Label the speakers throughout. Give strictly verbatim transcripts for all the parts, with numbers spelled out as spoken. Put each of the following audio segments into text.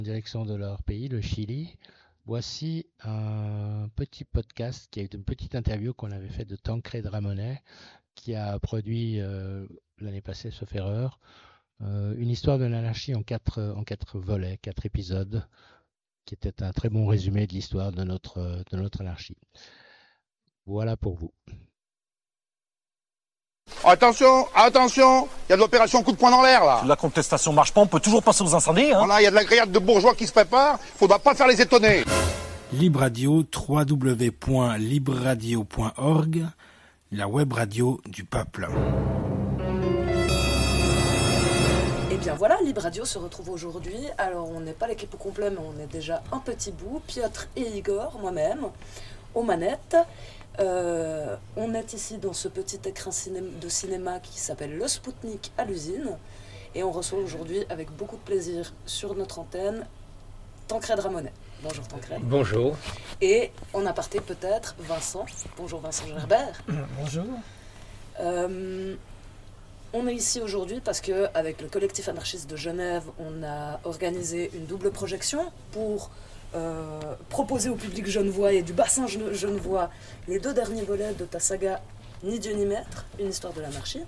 Speaker 1: En direction de leur pays, le Chili. Voici un petit podcast qui est une petite interview qu'on avait fait de Tancred Ramonet, qui a produit euh, l'année passée, sauf erreur, euh, une histoire de l'anarchie en quatre, en quatre volets, quatre épisodes, qui était un très bon résumé de l'histoire de notre, de notre anarchie. Voilà pour vous.
Speaker 2: Attention, attention, il y a de l'opération coup de poing dans l'air là.
Speaker 3: Si la contestation marche pas, on peut toujours passer aux incendies. Hein.
Speaker 2: Voilà, il y a de la grillade de bourgeois qui se prépare, faudra pas faire les étonner.
Speaker 4: Libre Radio, w w w point libre radio point org, la web radio du peuple.
Speaker 5: Et bien voilà, Libre Radio se retrouve aujourd'hui. Alors on n'est pas l'équipe au complet, mais on est déjà un petit bout. Piotr et Igor, moi-même, aux manettes. Euh, on est ici dans ce petit écran ciné- de cinéma qui s'appelle Le Spoutnik à l'usine. Et on reçoit aujourd'hui, avec beaucoup de plaisir, sur notre antenne, Tancred Ramonet. Bonjour Tancred.
Speaker 6: Bonjour.
Speaker 5: Et en aparté peut-être, Vincent. Bonjour Vincent Gerbert.
Speaker 6: Bonjour.
Speaker 5: Euh, on est ici aujourd'hui parce qu'avec le collectif anarchiste de Genève, on a organisé une double projection pour euh, proposer au public genevois et du bassin gene- genevois les deux derniers volets de ta saga Ni Dieu ni Maître, une histoire de l'anarchie.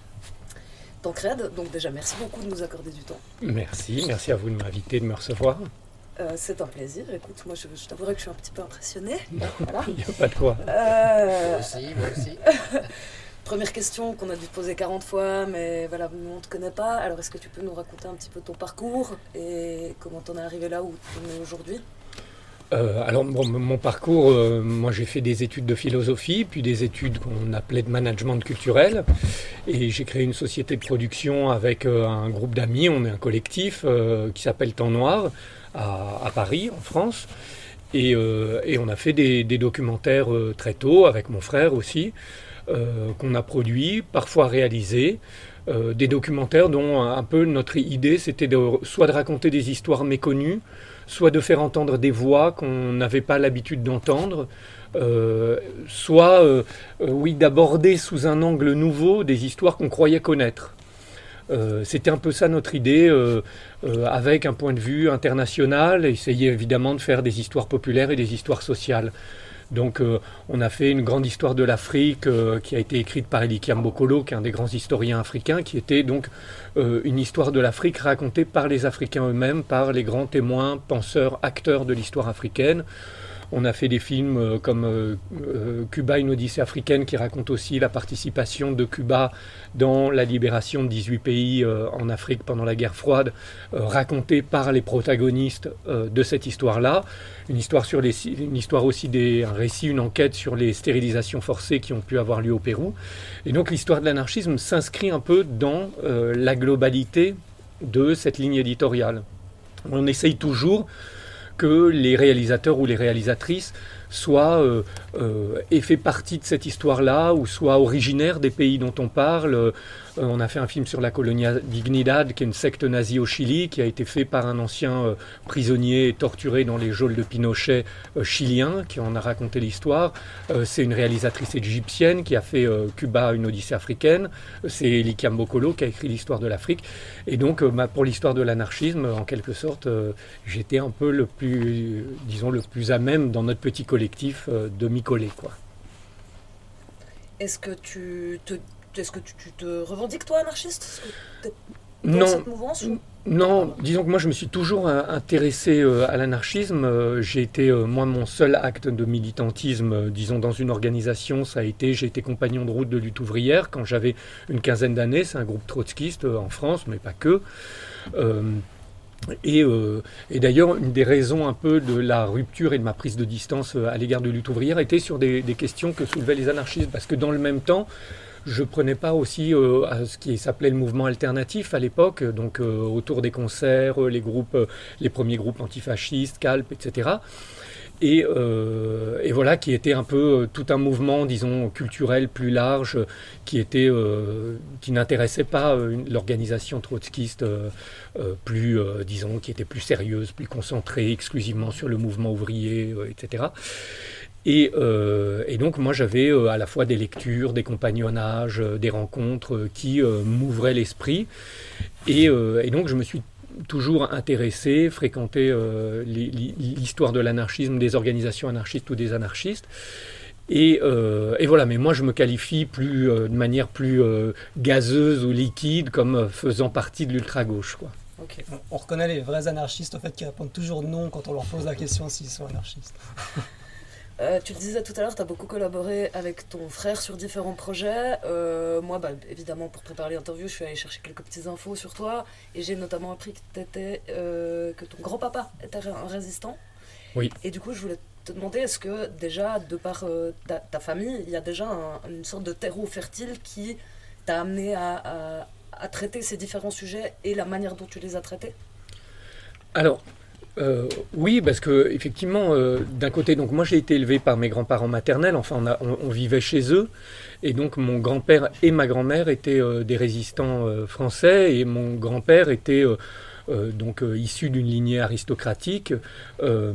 Speaker 5: Tancred, donc déjà merci beaucoup de nous accorder du temps.
Speaker 6: Merci, merci à vous de m'inviter, de me recevoir.
Speaker 5: Euh, c'est un plaisir. Écoute, moi je, je t'avouerai que je suis un petit peu impressionnée. Voilà.
Speaker 6: Il n'y a pas de quoi.
Speaker 5: Euh,
Speaker 1: Moi aussi, moi aussi.
Speaker 5: Première question qu'on a dû te poser quarante fois, mais voilà, nous on ne te connaît pas. Alors est-ce que tu peux nous raconter un petit peu ton parcours et comment t'en es arrivé là où tu en es aujourd'hui ?
Speaker 6: Euh, alors, bon, mon parcours, euh, moi j'ai fait des études de philosophie, puis des études qu'on appelait de management culturel. Et j'ai créé une société de production avec euh, un groupe d'amis, on est un collectif euh, qui s'appelle Temps Noir, à, à Paris, en France. Et, euh, et on a fait des, des documentaires euh, très tôt, avec mon frère aussi, euh, qu'on a produits, parfois réalisés. Euh, des documentaires dont un, un peu notre idée, c'était de, soit de raconter des histoires méconnues, soit de faire entendre des voix qu'on n'avait pas l'habitude d'entendre, euh, soit euh, euh, oui, d'aborder sous un angle nouveau des histoires qu'on croyait connaître. Euh, c'était un peu ça notre idée, euh, euh, avec un point de vue international, essayer évidemment de faire des histoires populaires et des histoires sociales. Donc euh, on a fait une grande histoire de l'Afrique euh, qui a été écrite par Elikiam Bokolo, qui est un des grands historiens africains, qui était donc euh, une histoire de l'Afrique racontée par les Africains eux-mêmes, par les grands témoins, penseurs, acteurs de l'histoire africaine. On a fait des films euh, comme euh, euh, Cuba, une Odyssée africaine, qui raconte aussi la participation de Cuba dans la libération de dix-huit pays euh, en Afrique pendant la guerre froide, euh, racontée par les protagonistes euh, de cette histoire-là. Une histoire, sur les, une histoire aussi, des, un récit, une enquête sur les stérilisations forcées qui ont pu avoir lieu au Pérou. Et donc l'histoire de l'anarchisme s'inscrit un peu dans euh, la globalité de cette ligne éditoriale. On essaye toujours que les réalisateurs ou les réalisatrices soient euh, euh, aient fait partie de cette histoire-là ou soient originaires des pays dont on parle. Euh, on a fait un film sur la Colonia Dignidad, qui est une secte nazie au Chili, qui a été fait par un ancien euh, prisonnier torturé dans les geôles de Pinochet euh, chilien, qui en a raconté l'histoire. Euh, c'est une réalisatrice égyptienne qui a fait euh, Cuba, une Odyssée africaine. C'est Elikiam Bokolo qui a écrit l'histoire de l'Afrique. Et donc, euh, bah, pour l'histoire de l'anarchisme, en quelque sorte, euh, j'étais un peu le plus, disons, le plus à même dans notre petit collectif euh, de m'y coller, quoi.
Speaker 5: Est-ce que tu te, est-ce que tu, tu te revendiques toi anarchiste ? Est-ce que t'es dans
Speaker 6: Non.
Speaker 5: cette mouvance ou...
Speaker 6: Non, disons que moi je me suis toujours euh, intéressé euh, à l'anarchisme. Euh, j'ai été, euh, moi, mon seul acte de militantisme, euh, disons, dans une organisation, ça a été, j'ai été compagnon de route de lutte ouvrière quand j'avais une quinzaine d'années. C'est un groupe trotskiste euh, en France, mais pas que. Euh, Et, euh, et d'ailleurs, une des raisons un peu de la rupture et de ma prise de distance à l'égard de lutte ouvrière était sur des, des questions que soulevaient les anarchistes. Parce que dans le même temps, je prenais part aussi euh, à ce qui s'appelait le mouvement alternatif à l'époque, donc euh, autour des concerts, les groupes, euh, les premiers groupes antifascistes, Calp, et cetera. Et, euh, et voilà, qui était un peu euh, tout un mouvement, disons, culturel plus large, euh, qui était, euh, qui n'intéressait pas euh, une- l'organisation trotskiste euh, euh, plus, euh, disons, qui était plus sérieuse, plus concentrée exclusivement sur le mouvement ouvrier, euh, et cetera. Et, euh, et donc moi j'avais euh, à la fois des lectures, des compagnonnages, euh, des rencontres euh, qui euh, m'ouvraient l'esprit. Et, euh, et donc je me suis toujours intéressé, fréquenté euh, les, l'histoire de l'anarchisme, des organisations anarchistes ou des anarchistes. Et, euh, et voilà, mais moi je me qualifie plus, euh, de manière plus euh, gazeuse ou liquide comme euh, faisant partie de l'ultra-gauche, quoi.
Speaker 7: Okay. On, on reconnaît les vrais anarchistes au fait qui répondent toujours non quand on leur pose la question s'ils sont anarchistes.
Speaker 5: Euh, tu le disais tout à l'heure, tu as beaucoup collaboré avec ton frère sur différents projets. Euh, moi, bah, évidemment, pour préparer l'interview, je suis allée chercher quelques petites infos sur toi. Et j'ai notamment appris que, t'étais, euh, que ton grand-papa était un résistant.
Speaker 6: Oui.
Speaker 5: Et du coup, je voulais te demander, est-ce que déjà, de par euh, ta, ta famille, il y a déjà un, une sorte de terreau fertile qui t'a amené à, à, à traiter ces différents sujets et la manière dont tu les as traités ?
Speaker 6: Alors... Euh, oui, parce que effectivement, euh, d'un côté, donc moi j'ai été élevé par mes grands-parents maternels. Enfin, on, a, on, on vivait chez eux, et donc mon grand-père et ma grand-mère étaient euh, des résistants euh, français, et mon grand-père était euh, euh, donc euh, issu d'une lignée aristocratique, euh,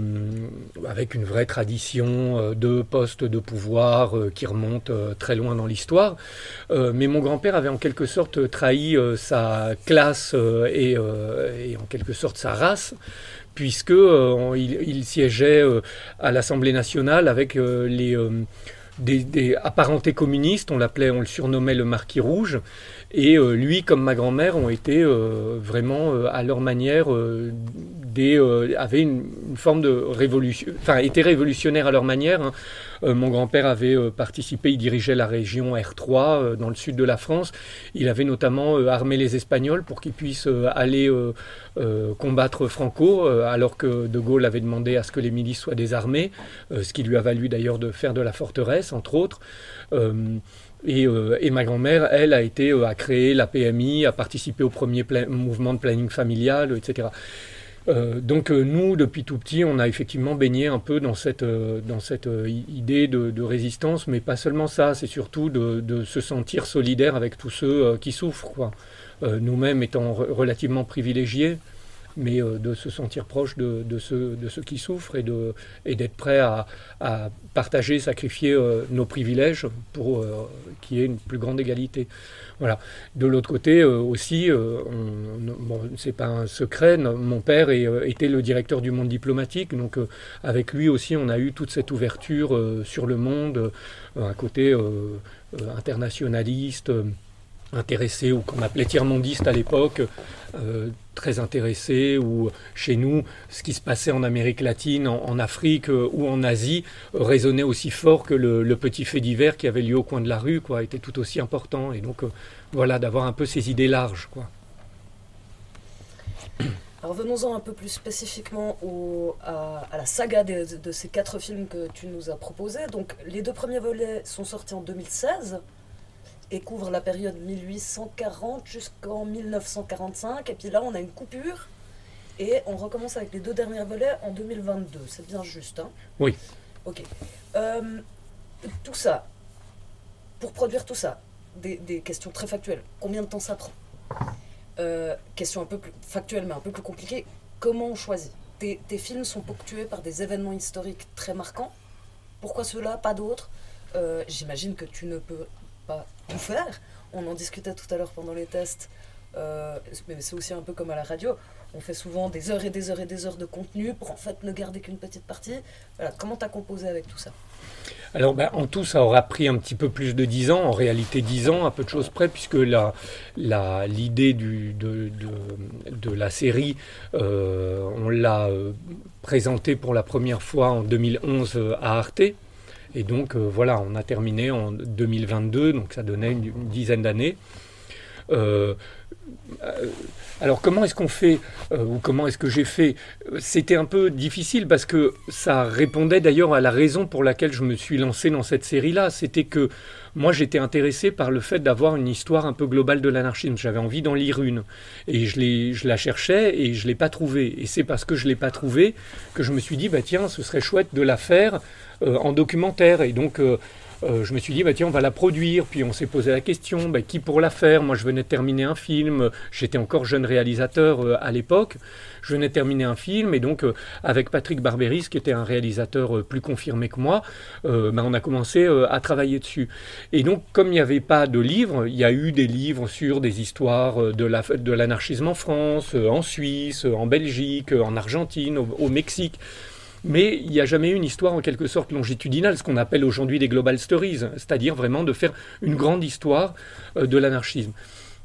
Speaker 6: avec une vraie tradition euh, de postes de pouvoir euh, qui remonte euh, très loin dans l'histoire. Euh, mais mon grand-père avait en quelque sorte trahi euh, sa classe euh, et, euh, et en quelque sorte sa race, puisque euh, il, il siégeait euh, à l'Assemblée nationale avec euh, les euh, des, des apparentés communistes. On l'appelait, on le surnommait le Marquis Rouge. Et euh, lui, comme ma grand-mère, ont été euh, vraiment euh, à leur manière euh, des euh, avaient une, une forme de révolution, enfin étaient révolutionnaires à leur manière. Hein. Euh, mon grand-père avait euh, participé, il dirigeait la région R trois euh, dans le sud de la France. Il avait notamment euh, armé les Espagnols pour qu'ils puissent euh, aller euh, euh, combattre Franco, euh, alors que De Gaulle avait demandé à ce que les milices soient désarmées, euh, ce qui lui a valu d'ailleurs de faire de la forteresse, entre autres. Euh, Et, euh, et ma grand-mère, elle, a été euh, à créer la P M I, a participé au premier pla- mouvement de planning familial, et cetera. Euh, donc euh, nous, depuis tout petit, on a effectivement baigné un peu dans cette, euh, dans cette euh, idée de, de résistance, mais pas seulement ça, c'est surtout de, de se sentir solidaire avec tous ceux euh, qui souffrent, quoi. Euh, nous-mêmes étant re- relativement privilégiés, mais euh, de se sentir proche de, de, ceux, de ceux qui souffrent et, de, et d'être prêt à, à partager, sacrifier euh, nos privilèges pour euh, qu'il y ait une plus grande égalité. Voilà. De l'autre côté euh, aussi, euh, on, bon, c'est pas un secret, non, mon père est, euh, était le directeur du Monde diplomatique, donc euh, avec lui aussi on a eu toute cette ouverture euh, sur le monde, euh, un côté euh, euh, internationaliste, euh, intéressé, ou qu'on appelait tiers-mondiste à l'époque, euh, très intéressé, ou chez nous, ce qui se passait en Amérique latine, en, en Afrique euh, ou en Asie, euh, résonnait aussi fort que le, le petit fait divers qui avait lieu au coin de la rue, quoi, était tout aussi important. Et donc, euh, voilà, d'avoir un peu ces idées larges, quoi.
Speaker 5: Alors venons-en un peu plus spécifiquement au, à, à la saga de, de ces quatre films que tu nous as proposés. Donc, les deux premiers volets sont sortis en deux mille seize, et couvre la période mille huit cent quarante jusqu'en mille neuf cent quarante-cinq. Et puis là, on a une coupure et on recommence avec les deux derniers volets en deux mille vingt-deux. C'est bien juste, hein ?
Speaker 6: Oui.
Speaker 5: Ok. Euh, tout ça, pour produire tout ça, des, des questions très factuelles. Combien de temps ça prend ? euh, Question un peu plus factuelle, mais un peu plus compliquée. Comment on choisit ? tes, tes films sont ponctués par des événements historiques très marquants. Pourquoi ceux-là, pas d'autres ? euh, J'imagine que tu ne peux pas tout faire. On en discutait tout à l'heure pendant les tests, euh, mais c'est aussi un peu comme à la radio. On fait souvent des heures et des heures et des heures de contenu pour en fait ne garder qu'une petite partie. Voilà. Comment tu as composé avec tout ça ?
Speaker 6: Alors ben, en tout, ça aura pris un petit peu plus de dix ans, en réalité dix ans, à peu de choses près, puisque la, la, l'idée du, de, de, de la série, euh, on l'a euh, présentée pour la première fois en deux mille onze euh, à Arte. Et donc, euh, voilà, on a terminé en deux mille vingt-deux, donc ça donnait une, une dizaine d'années. Euh, euh, alors, comment est-ce qu'on fait, euh, ou comment est-ce que j'ai fait ? C'était un peu difficile parce que ça répondait d'ailleurs à la raison pour laquelle je me suis lancé dans cette série-là. C'était que moi, j'étais intéressé par le fait d'avoir une histoire un peu globale de l'anarchisme. J'avais envie d'en lire une. Et je, l'ai, je la cherchais et je ne l'ai pas trouvée. Et c'est parce que je ne l'ai pas trouvée que je me suis dit, bah, tiens, ce serait chouette de la faire euh, en documentaire. Et donc, euh, euh, je me suis dit, bah, tiens, on va la produire. Puis on s'est posé la question, bah, qui pour la faire ? Moi, je venais de terminer un film. film. J'étais encore jeune réalisateur euh, à l'époque. Je venais de terminer un film et donc euh, avec Patrick Barberis, qui était un réalisateur euh, plus confirmé que moi, euh, ben, on a commencé euh, à travailler dessus. Et donc comme il n'y avait pas de livres, il y a eu des livres sur des histoires euh, de, la, de l'anarchisme en France, euh, en Suisse, euh, en Belgique, euh, en Argentine, au, au Mexique. Mais il n'y a jamais eu une histoire en quelque sorte longitudinale, ce qu'on appelle aujourd'hui des global stories, c'est-à-dire vraiment de faire une grande histoire euh, de l'anarchisme.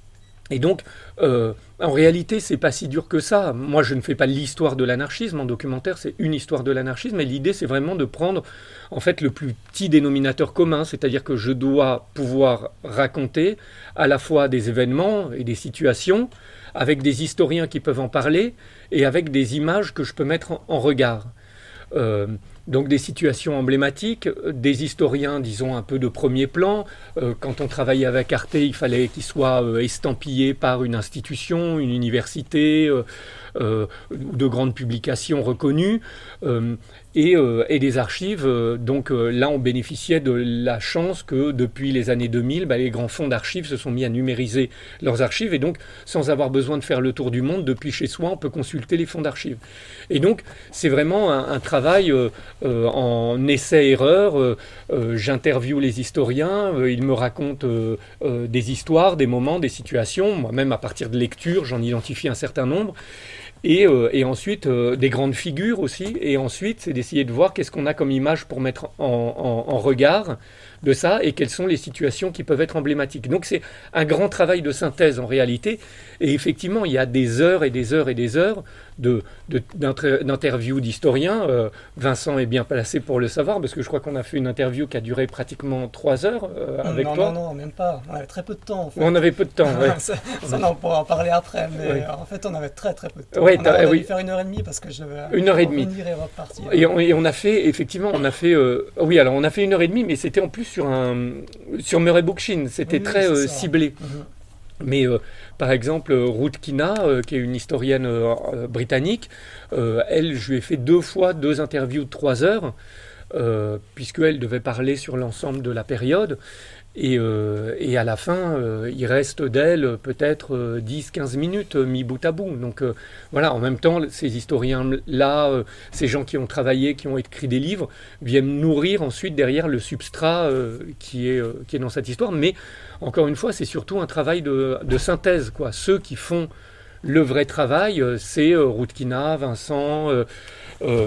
Speaker 6: Et donc, euh, en réalité, c'est pas si dur que ça. Moi, je ne fais pas l'histoire de l'anarchisme en documentaire, c'est une histoire de l'anarchisme. Et l'idée, c'est vraiment de prendre, en fait, le plus petit dénominateur commun, c'est-à-dire que je dois pouvoir raconter à la fois des événements et des situations, avec des historiens qui peuvent en parler, et avec des images que je peux mettre en, en regard. Euh, donc des situations emblématiques, des historiens, disons, un peu de premier plan. Euh, quand on travaillait avec Arte, il fallait qu'ils soient euh, estampillés par une institution, une université, euh, euh, de grandes publications reconnues, euh, et, euh, et des archives. Euh, donc euh, là, on bénéficiait de la chance que depuis les années deux mille, bah, les grands fonds d'archives se sont mis à numériser leurs archives, et donc, sans avoir besoin de faire le tour du monde, depuis chez soi, on peut consulter les fonds d'archives. Et donc, c'est vraiment un, un travail euh, euh, en essai-erreur. Euh, euh, j'interviewe les historiens, euh, ils me racontent euh, euh, des histoires, des moments, des situations. Moi-même, à partir de lecture, j'en identifie un certain nombre. Et, euh, et ensuite, euh, des grandes figures aussi. Et ensuite, c'est d'essayer de voir qu'est-ce qu'on a comme image pour mettre en, en, en regard de ça et quelles sont les situations qui peuvent être emblématiques. Donc, c'est un grand travail de synthèse en réalité. Et effectivement, il y a des heures et des heures et des heures de, de, d'interviews d'historiens. Euh, Vincent est bien placé pour le savoir, parce que je crois qu'on a fait une interview qui a duré pratiquement trois heures euh, avec
Speaker 7: non,
Speaker 6: toi.
Speaker 7: Non, non, même pas. On avait très peu de temps. En fait.
Speaker 6: On avait peu de temps, ouais.
Speaker 7: ça, ça, on pourra en parler après, mais
Speaker 6: oui.
Speaker 7: En fait, on avait très très peu de temps.
Speaker 6: Ouais,
Speaker 7: on a, on a
Speaker 6: oui.
Speaker 7: dû faire une heure et demie parce que je devais
Speaker 6: une heure et demie.
Speaker 7: Et repartir.
Speaker 6: Et on, et on a fait, effectivement, on a fait, euh, oui, alors on a fait une heure et demie, mais c'était en plus sur un, sur Murray Bookchin, c'était
Speaker 7: oui,
Speaker 6: très euh,
Speaker 7: ça.
Speaker 6: ciblé.
Speaker 7: Mm-hmm.
Speaker 6: Mais euh, par exemple, Ruth Kina, euh, qui est une historienne euh, britannique, euh, elle, je lui ai fait deux fois deux interviews de trois heures, euh, puisqu'elle devait parler sur l'ensemble de la période. Et, euh, et à la fin, euh, il reste d'elle peut-être euh, dix à quinze minutes euh, mis bout à bout. Donc euh, voilà, en même temps, ces historiens-là, euh, ces gens qui ont travaillé, qui ont écrit des livres, viennent nourrir ensuite derrière le substrat euh, qui, est, euh, qui est dans cette histoire. Mais encore une fois, c'est surtout un travail de, de synthèse, quoi. Ceux qui font le vrai travail, euh, c'est euh, Ruth Kina, Vincent... Euh, euh,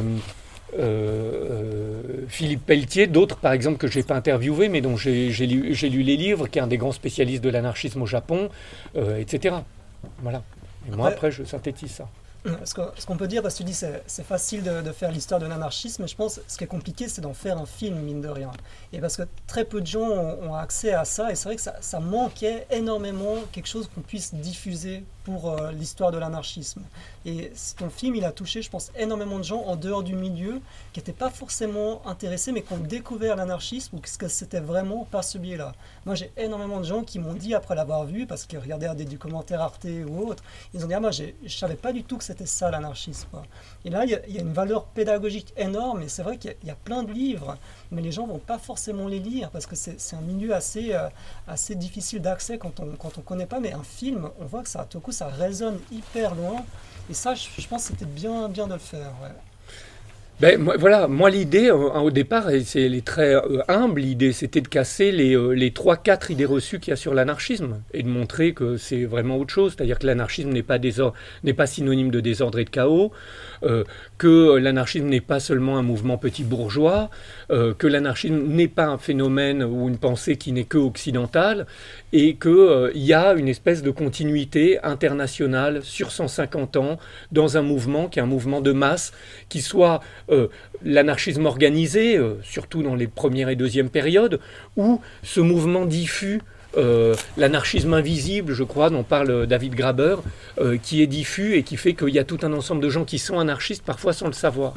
Speaker 6: Euh, euh, Philippe Pelletier, d'autres par exemple que je n'ai pas interviewé mais dont j'ai, j'ai, lu, j'ai lu les livres, qui est un des grands spécialistes de l'anarchisme au Japon, euh, et cetera. Voilà. Et moi après, après je synthétise ça.
Speaker 7: Ce qu'on, ce qu'on peut dire, parce que tu dis c'est, c'est facile de, de faire l'histoire de l'anarchisme, mais je pense que ce qui est compliqué, c'est d'en faire un film, mine de rien. Et parce que très peu de gens ont, ont accès à ça, et c'est vrai que ça, ça manquait énormément quelque chose qu'on puisse diffuser pour euh, l'histoire de l'anarchisme. Et ton film, il a touché, je pense, énormément de gens en dehors du milieu, qui n'étaient pas forcément intéressés, mais qui ont découvert l'anarchisme, ou que c'était vraiment par ce biais-là. Moi, j'ai énormément de gens qui m'ont dit, après l'avoir vu, parce qu'ils regardaient des documentaires Arte ou autres, ils ont dit, ah, moi, j'ai, je ne savais pas du tout que c'était ça l'anarchisme. Quoi. Et là, il y, y a une valeur pédagogique énorme, et c'est vrai qu'il y a, y a plein de livres, mais les gens ne vont pas forcément les lire, parce que c'est, c'est un milieu assez, euh, assez difficile d'accès quand on quand on connaît pas, mais un film, on voit que ça, tout coup, ça résonne hyper loin, et ça, je, je pense que c'était bien, bien de le faire. Ouais.
Speaker 6: Ben, moi, voilà, moi l'idée euh, au départ, et c'est, elle est très euh, humble, l'idée c'était de casser les, euh, les trois quatre idées reçues qu'il y a sur l'anarchisme et de montrer que c'est vraiment autre chose, c'est-à-dire que l'anarchisme n'est pas, désordre, n'est pas synonyme de désordre et de chaos, euh, que l'anarchisme n'est pas seulement un mouvement petit bourgeois, euh, que l'anarchisme n'est pas un phénomène ou une pensée qui n'est que occidentale, et qu'il euh, y a une espèce de continuité internationale sur cent cinquante ans dans un mouvement qui est un mouvement de masse, qui soit euh, l'anarchisme organisé, euh, surtout dans les premières et deuxièmes périodes, ou ce mouvement diffus, euh, l'anarchisme invisible, je crois, dont parle David Graeber, euh, qui est diffus et qui fait qu'il y a tout un ensemble de gens qui sont anarchistes, parfois sans le savoir.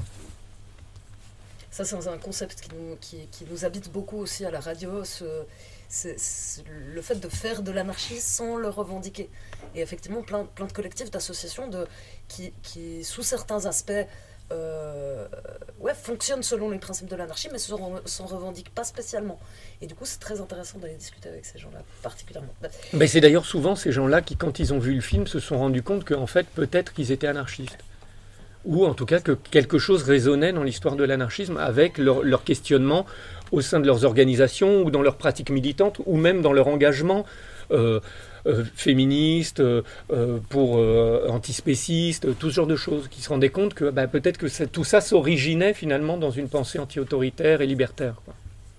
Speaker 5: Ça, c'est un concept qui nous, qui, qui nous habite beaucoup aussi à la radio, ce, c'est, c'est le fait de faire de l'anarchie sans le revendiquer. Et effectivement, plein, plein de collectifs, d'associations de, qui, qui, sous certains aspects, euh, ouais, fonctionnent selon les principes de l'anarchie, mais s'en, s'en revendiquent pas spécialement. Et du coup, c'est très intéressant d'aller discuter avec ces gens-là, particulièrement.
Speaker 6: Mais c'est d'ailleurs souvent ces gens-là qui, quand ils ont vu le film, se sont rendus compte qu'en fait, peut-être qu'ils étaient anarchistes. Ou en tout cas que quelque chose résonnait dans l'histoire de l'anarchisme avec leur, leur questionnement au sein de leurs organisations ou dans leurs pratiques militantes ou même dans leur engagement euh, euh, féministe, euh, pour euh, antispéciste, tout ce genre de choses, qui se rendaient compte que bah, peut-être que ça, tout ça s'originait finalement dans une pensée anti-autoritaire et libertaire, quoi.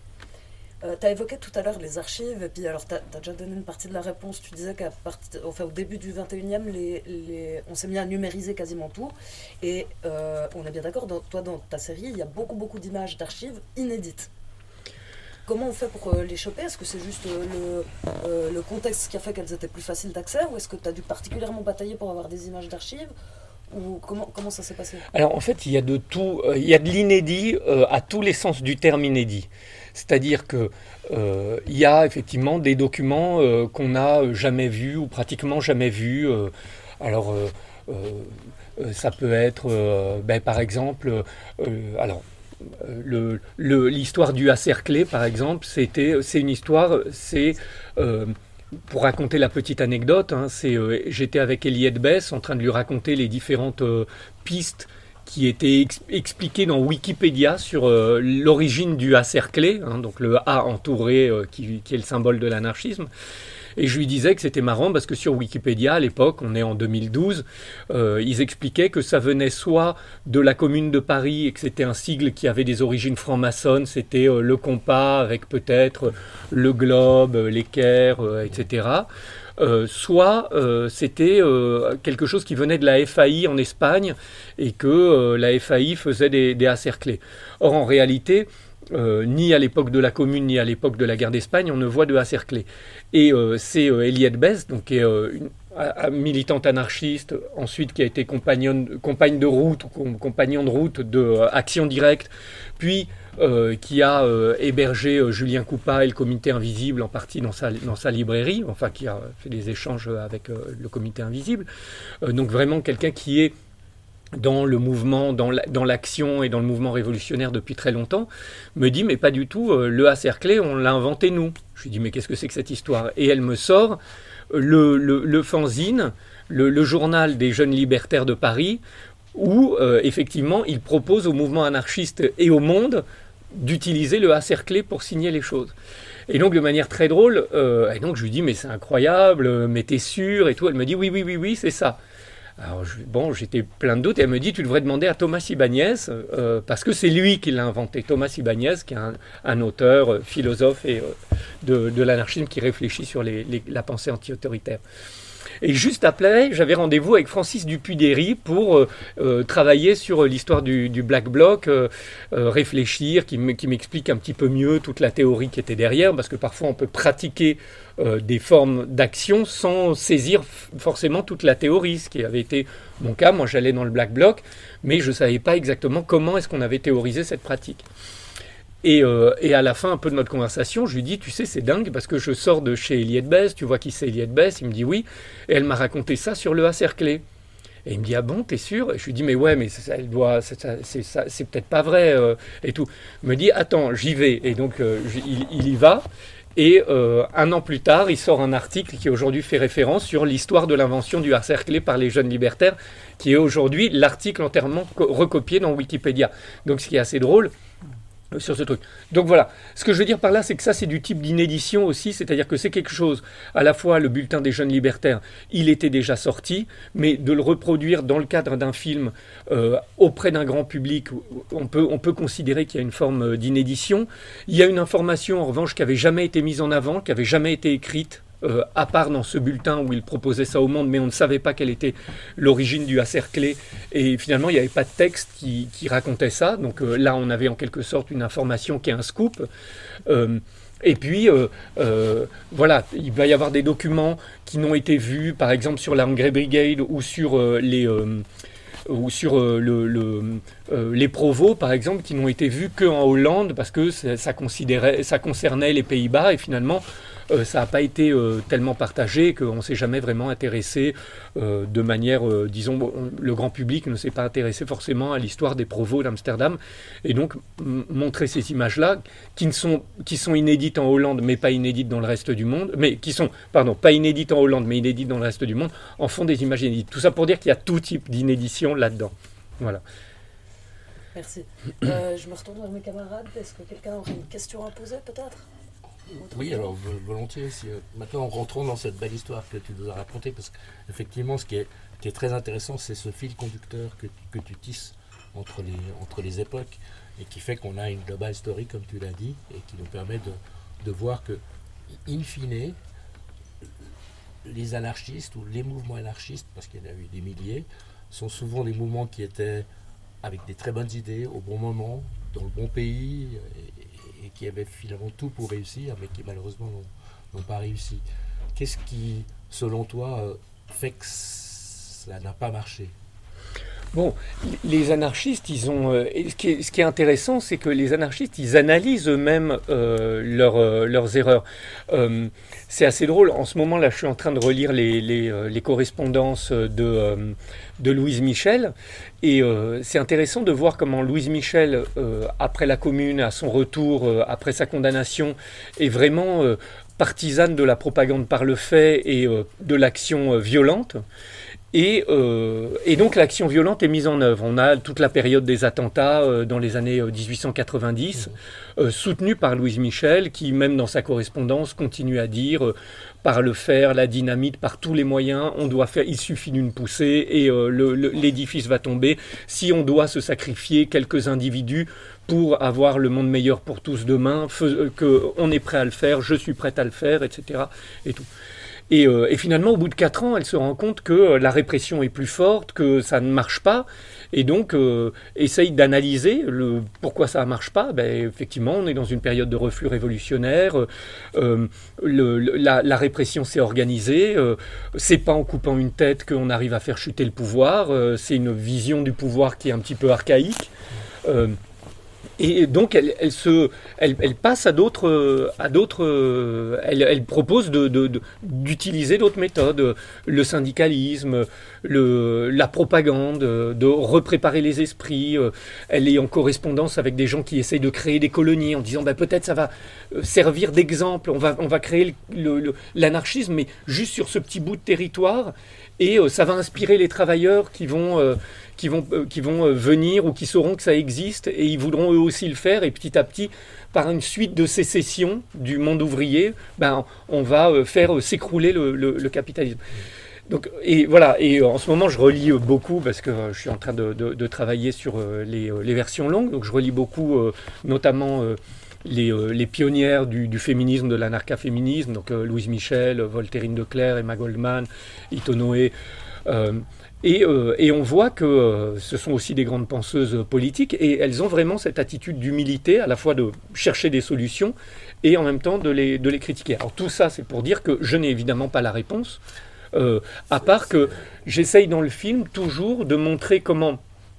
Speaker 5: Euh, tu as évoqué tout à l'heure les archives, et puis alors tu as déjà donné une partie de la réponse. Tu disais qu'à partir, enfin, au début du vingt et unième, les, les, on s'est mis à numériser quasiment tout. Et euh, on est bien d'accord, dans, toi dans ta série, il y a beaucoup, beaucoup d'images d'archives inédites. Comment on fait pour euh, les choper? Est-ce que c'est juste euh, le, euh, le contexte qui a fait qu'elles étaient plus faciles d'accès, ou est-ce que tu as dû particulièrement batailler pour avoir des images d'archives? Ou comment, comment ça s'est passé?
Speaker 6: Alors en fait, il y a de tout, euh, il y a de l'inédit euh, à tous les sens du terme inédit. C'est-à-dire qu'il euh, y a effectivement des documents euh, qu'on n'a jamais vus ou pratiquement jamais vus. Euh, alors euh, euh, ça peut être, euh, ben, par exemple, euh, alors, le, le, l'histoire du Acerclé, par exemple, c'était, c'est une histoire, c'est... Euh, pour raconter la petite anecdote, hein, c'est, euh, j'étais avec Eliette Bess en train de lui raconter les différentes euh, pistes qui étaient ex- expliquées dans Wikipédia sur euh, l'origine du Acerclé, hein, donc le A entouré euh, qui, qui est le symbole de l'anarchisme. Et je lui disais que c'était marrant parce que sur Wikipédia, à l'époque, on est en deux mille douze, euh, ils expliquaient que ça venait soit de la Commune de Paris et que c'était un sigle qui avait des origines franc-maçonnes, c'était euh, le compas avec peut-être le globe, l'équerre, euh, et cetera. Euh, soit euh, c'était euh, quelque chose qui venait de la F A I en Espagne et que euh, la F A I faisait des, des acerclés. Or, en réalité... Euh, ni à l'époque de la Commune, ni à l'époque de la guerre d'Espagne, on ne voit de Acerclé. Et euh, c'est euh, Eliette Bess, donc, qui est euh, une a, militante anarchiste, ensuite qui a été compagne, compagne de route, ou compagnon de route de euh, Action Directe, puis euh, qui a euh, hébergé euh, Julien Coupa et le Comité Invisible en partie dans sa, dans sa librairie, enfin qui a fait des échanges avec euh, le Comité Invisible. Euh, donc vraiment quelqu'un qui est dans le mouvement, dans, la, dans l'action et dans le mouvement révolutionnaire depuis très longtemps, me dit, mais pas du tout, euh, le Acerclé, on l'a inventé nous. Je lui dis, mais qu'est-ce que c'est que cette histoire? Et elle me sort le, le, le fanzine, le, le journal des jeunes libertaires de Paris, où, euh, effectivement, il propose au mouvement anarchiste et au monde d'utiliser le Acerclé pour signer les choses. Et donc, de manière très drôle, euh, et donc je lui dis, mais c'est incroyable, mais t'es sûr et tout. Elle me dit, oui, oui, oui, oui, c'est ça. Alors, je, bon, j'étais plein de doutes et elle me dit, tu devrais demander à Thomas Ibáñez, euh, parce que c'est lui qui l'a inventé. Thomas Ibáñez, qui est un, un auteur, euh, philosophe et, euh, de, de l'anarchisme qui réfléchit sur les, les, la pensée anti-autoritaire. Et juste après, j'avais rendez-vous avec Francis Dupuy-Derry pour euh, euh, travailler sur l'histoire du, du Black Bloc, euh, euh, réfléchir, qui, m- qui m'explique un petit peu mieux toute la théorie qui était derrière, parce que parfois on peut pratiquer euh, des formes d'action sans saisir f- forcément toute la théorie, ce qui avait été mon cas. Moi, j'allais dans le Black Bloc, mais je ne savais pas exactement comment est-ce qu'on avait théorisé cette pratique. Et, euh, et à la fin un peu de notre conversation, je lui dis, tu sais, c'est dingue parce que je sors de chez Eliette Bess, tu vois qui c'est Eliette Bess? Il me dit oui. Et elle m'a raconté ça sur le Acerclé. Et il me dit, ah bon, t'es sûr? Et je lui dis, mais ouais, mais ça, elle doit, ça, ça, c'est, ça, c'est peut-être pas vrai euh, et tout. Il me dit, attends, j'y vais. Et donc, euh, j- il, il y va. Et euh, un an plus tard, il sort un article qui aujourd'hui fait référence sur l'histoire de l'invention du Acerclé par les jeunes libertaires, qui est aujourd'hui l'article entièrement co- recopié dans Wikipédia. Donc, ce qui est assez drôle sur ce truc. Donc voilà, ce que je veux dire par là, c'est que ça, c'est du type d'inédition aussi, c'est-à-dire que c'est quelque chose, à la fois le bulletin des jeunes libertaires, il était déjà sorti, mais de le reproduire dans le cadre d'un film euh, auprès d'un grand public, on peut, on peut considérer qu'il y a une forme d'inédition. Il y a une information, en revanche, qui n'avait jamais été mise en avant, qui n'avait jamais été écrite, Euh, à part dans ce bulletin où il proposait ça au monde, mais on ne savait pas quelle était l'origine du Acerclé. Et finalement, il n'y avait pas de texte qui, qui racontait ça. Donc euh, là, on avait en quelque sorte une information qui est un scoop. Euh, et puis, euh, euh, voilà, il va y avoir des documents qui n'ont été vus, par exemple sur la Hungry Brigade ou sur euh, les... Euh, ou sur euh, le, le, euh, les Provos, par exemple, qui n'ont été vus qu'en Hollande, parce que ça, ça, considérait, ça concernait les Pays-Bas, et finalement, euh, ça n'a pas été euh, tellement partagé qu'on ne s'est jamais vraiment intéressé euh, de manière, euh, disons, on, le grand public ne s'est pas intéressé forcément à l'histoire des provos d'Amsterdam. Et donc, m- montrer ces images-là, qui, ne sont, qui sont inédites en Hollande, mais pas inédites dans le reste du monde, mais qui sont, pardon, pas inédites en Hollande, mais inédites dans le reste du monde, en font des images inédites. Tout ça pour dire qu'il y a tout type d'inédition là-dedans. Voilà.
Speaker 5: Merci. Euh, je me retourne vers mes camarades. Est-ce que quelqu'un aurait une question à poser, peut-être ?
Speaker 1: Oui, alors volontiers. Si, euh, maintenant, rentrons dans cette belle histoire que tu nous as racontée, parce qu'effectivement, ce qui est, qui est très intéressant, c'est ce fil conducteur que, que tu tisses entre les, entre les époques, et qui fait qu'on a une global story, comme tu l'as dit, et qui nous permet de, de voir que, in fine, les anarchistes, ou les mouvements anarchistes, parce qu'il y en a eu des milliers, sont souvent des mouvements qui étaient avec des très bonnes idées, au bon moment, dans le bon pays, et, et qui avaient finalement tout pour réussir, mais qui malheureusement n'ont, n'ont pas réussi. Qu'est-ce qui, selon toi, fait que ça n'a pas marché ?
Speaker 6: Bon, les anarchistes, ils ont. Euh, ce, qui est, ce qui est intéressant, c'est que les anarchistes, ils analysent eux-mêmes euh, leur, euh, leurs erreurs. Euh, c'est assez drôle. En ce moment, là, je suis en train de relire les, les, euh, les correspondances de, euh, de Louise Michel. Et euh, c'est intéressant de voir comment Louise Michel, euh, après la Commune, à son retour, euh, après sa condamnation, est vraiment euh, partisane de la propagande par le fait et euh, de l'action euh, violente. Et, euh, et donc l'action violente est mise en œuvre. On a toute la période des attentats euh, dans les années euh, dix-huit cent quatre-vingt-dix, euh, soutenue par Louise Michel, qui même dans sa correspondance continue à dire euh, par le fer, la dynamite, par tous les moyens, on doit faire. Il suffit d'une poussée et euh, le, le, l'édifice va tomber. Si on doit se sacrifier quelques individus pour avoir le monde meilleur pour tous demain, fais, que on est prêt à le faire, je suis prête à le faire, et cetera. Et tout. Et, euh, et finalement, au bout de quatre ans, elle se rend compte que euh, la répression est plus forte, que ça ne marche pas, et donc euh, essaye d'analyser le, pourquoi ça ne marche pas. Ben, effectivement, on est dans une période de reflux révolutionnaire, euh, le, le, la, la répression s'est organisée, euh, c'est pas en coupant une tête qu'on arrive à faire chuter le pouvoir, euh, c'est une vision du pouvoir qui est un petit peu archaïque. Euh, Et donc, elle, elle, se, elle, elle passe à d'autres... À d'autres elle, elle propose de, de, de, d'utiliser d'autres méthodes, le syndicalisme, le, la propagande, de repréparer les esprits. Elle est en correspondance avec des gens qui essayent de créer des colonies en disant ben, peut-être ça va servir d'exemple, on va, on va créer le, le, l'anarchisme, mais juste sur ce petit bout de territoire, et ça va inspirer les travailleurs qui vont... Qui vont, euh, qui vont euh, venir ou qui sauront que ça existe et ils voudront eux aussi le faire, et petit à petit, par une suite de sécession du monde ouvrier, ben, on va euh, faire euh, s'écrouler le, le, le capitalisme. Donc, et voilà, et en ce moment je relis euh, beaucoup parce que euh, je suis en train de, de, de travailler sur euh, les, euh, les versions longues, donc je relis beaucoup euh, notamment euh, les, euh, les pionnières du, du féminisme, de l'anarcha-féminisme, donc euh, Louise Michel, Voltairine de Cleyre, Emma Goldman, Ito Noé. Euh, Et, euh, et on voit que euh, ce sont aussi des grandes penseuses politiques, et elles ont vraiment cette attitude d'humilité, à la fois de chercher des solutions et en même temps de les, de les critiquer. Alors tout ça, c'est pour dire que je n'ai évidemment pas la réponse, euh, à part que j'essaye dans le film toujours de montrer comment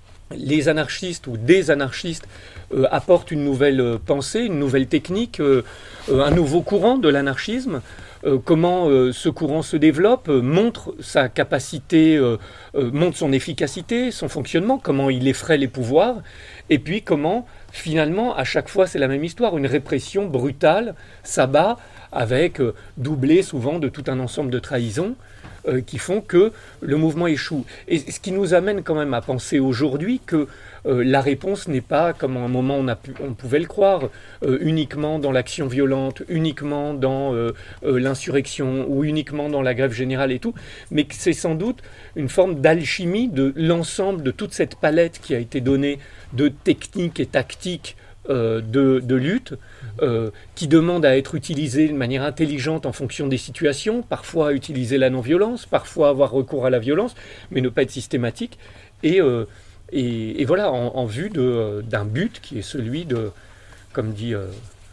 Speaker 6: les anarchistes ou des anarchistes euh, apportent une nouvelle euh, pensée, une nouvelle technique, euh, euh, un nouveau courant de l'anarchisme. Euh, comment euh, ce courant se développe, euh, montre sa capacité, euh, euh, montre son efficacité, son fonctionnement, comment il effraie les pouvoirs, et puis comment, finalement, à chaque fois, c'est la même histoire, une répression brutale s'abat avec, euh, doublé souvent de tout un ensemble de trahisons, euh, qui font que le mouvement échoue. Et ce qui nous amène quand même à penser aujourd'hui que Euh, la réponse n'est pas, comme à un moment on, a pu, on pouvait le croire, euh, uniquement dans l'action violente, uniquement dans euh, euh, l'insurrection ou uniquement dans la grève générale et tout, mais que c'est sans doute une forme d'alchimie de l'ensemble de toute cette palette qui a été donnée de techniques et tactiques euh, de, de lutte, euh, qui demande à être utilisée de manière intelligente en fonction des situations, parfois utiliser la non-violence, parfois avoir recours à la violence, mais ne pas être systématique. Et... Euh, Et, et voilà, en, en vue de, d'un but qui est celui de, comme dit euh,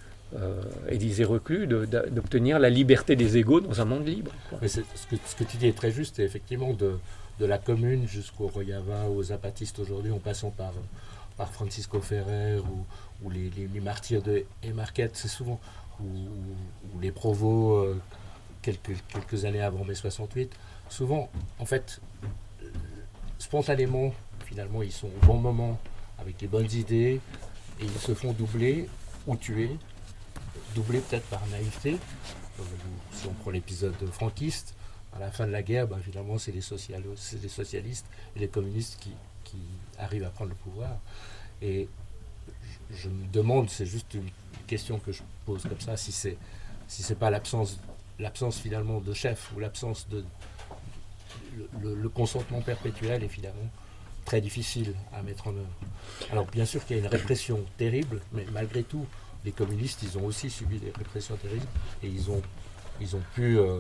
Speaker 6: euh, Élisée Reclus, de, de, d'obtenir la liberté des égaux dans un monde libre.
Speaker 1: Mais c'est, ce, que, ce que tu dis est très juste, et effectivement, de, de la Commune jusqu'au Royava, aux zapatistes aujourd'hui, en passant par, par Francisco Ferrer ou, ou les, les, les martyrs de Haymarket, c'est souvent, ou, ou les provos euh, quelques, quelques années avant mai soixante-huit, souvent, en fait, euh, spontanément, finalement, ils sont au bon moment, avec les bonnes idées, et ils se font doubler ou tuer, doubler peut-être par naïveté. Euh, si on prend l'épisode franquiste, à la fin de la guerre, ben, finalement, c'est les, socialo- c'est les socialistes et les communistes qui, qui arrivent à prendre le pouvoir. Et je, je me demande, c'est juste une question que je pose comme ça, si c'est si c'est pas l'absence, l'absence finalement de chef ou l'absence de... Le, le, le consentement perpétuel est finalement très difficile à mettre en œuvre. Alors bien sûr qu'il y a une répression terrible, mais malgré tout, les communistes, ils ont aussi subi des répressions terribles et ils ont, ils ont pu euh,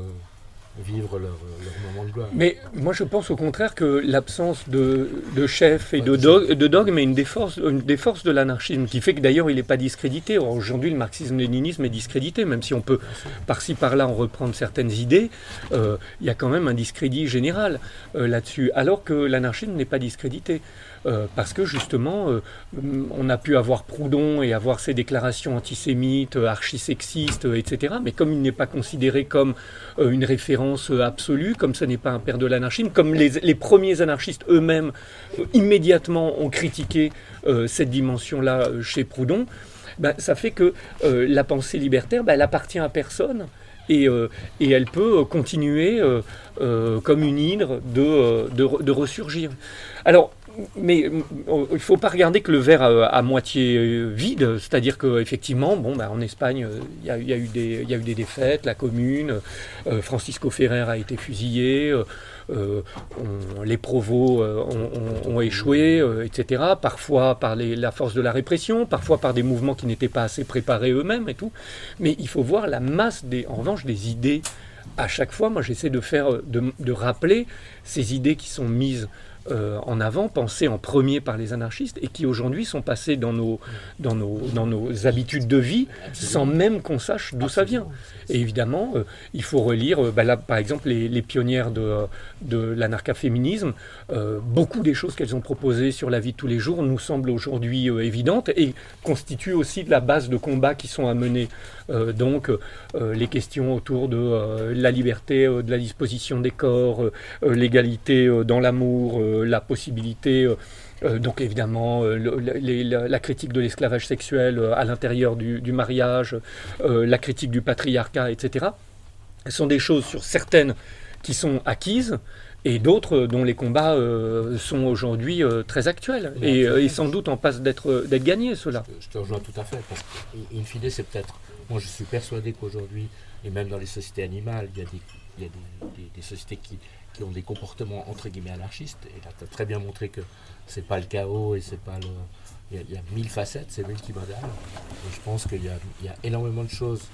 Speaker 1: vivre leur, leur moment de gloire.
Speaker 6: Mais moi je pense au contraire que l'absence de, de chef et de, do- de dogme est une des, forces, une des forces de l'anarchisme, qui fait que d'ailleurs il n'est pas discrédité. Or, aujourd'hui le marxisme-léninisme est discrédité, même si on peut par-ci par-là en reprendre certaines idées, euh, il y a quand même un discrédit général euh, là-dessus, alors que l'anarchisme n'est pas discrédité. Euh, parce que justement, euh, on a pu avoir Proudhon et avoir ses déclarations antisémites, euh, archisexistes, euh, et cetera. Mais comme il n'est pas considéré comme euh, une référence euh, absolue, comme ce n'est pas un père de l'anarchisme, comme les, les premiers anarchistes eux-mêmes euh, immédiatement ont critiqué euh, cette dimension-là euh, chez Proudhon, ben, ça fait que euh, la pensée libertaire, ben, elle appartient à personne. Et, euh, et elle peut continuer euh, euh, comme une hydre de, de, de ressurgir. Alors, mais il ne faut pas regarder que le verre à, à moitié vide, c'est-à-dire qu'effectivement, bon, bah, en Espagne, il y, y, y a eu des défaites, la Commune, euh, Francisco Ferrer a été fusillé, euh, on, les provos euh, ont, ont, ont échoué, euh, et cetera. Parfois par les, la force de la répression, parfois par des mouvements qui n'étaient pas assez préparés eux-mêmes et tout. Mais il faut voir la masse, des, en revanche, des idées. À chaque fois, moi, j'essaie de faire, de, de rappeler ces idées qui sont mises Euh, en avant, pensés en premier par les anarchistes et qui aujourd'hui sont passés dans nos, dans nos, dans nos habitudes de vie sans même qu'on sache d'où ça vient. Et évidemment, euh, il faut relire, euh, bah là, par exemple, les, les pionnières de, de l'anarcha-féminisme. Euh, beaucoup des choses qu'elles ont proposées sur la vie de tous les jours nous semblent aujourd'hui euh, évidentes et constituent aussi de la base de combats qui sont à mener. Euh, donc, euh, les questions autour de euh, la liberté euh, de la disposition des corps, euh, l'égalité euh, dans l'amour, euh, la possibilité... Euh, Euh, donc évidemment, euh, le, les, la, la critique de l'esclavage sexuel euh, à l'intérieur du, du mariage, euh, la critique du patriarcat, et cetera. Ce sont des choses sur certaines qui sont acquises et d'autres dont les combats euh, sont aujourd'hui euh, très actuels et, euh, et sans doute en passe d'être, d'être gagnés, ceux-là.
Speaker 1: Je te rejoins tout à fait, parce qu'in fine, c'est peut-être... Moi, je suis persuadé qu'aujourd'hui, et même dans les sociétés animales, il y a des, il y a des, des, des sociétés qui... qui ont des comportements entre guillemets anarchistes, et là tu as très bien montré que c'est pas le chaos et c'est pas le... Il y a, il y a mille facettes, c'est multimodal, et je pense qu'il y a, il y a énormément de choses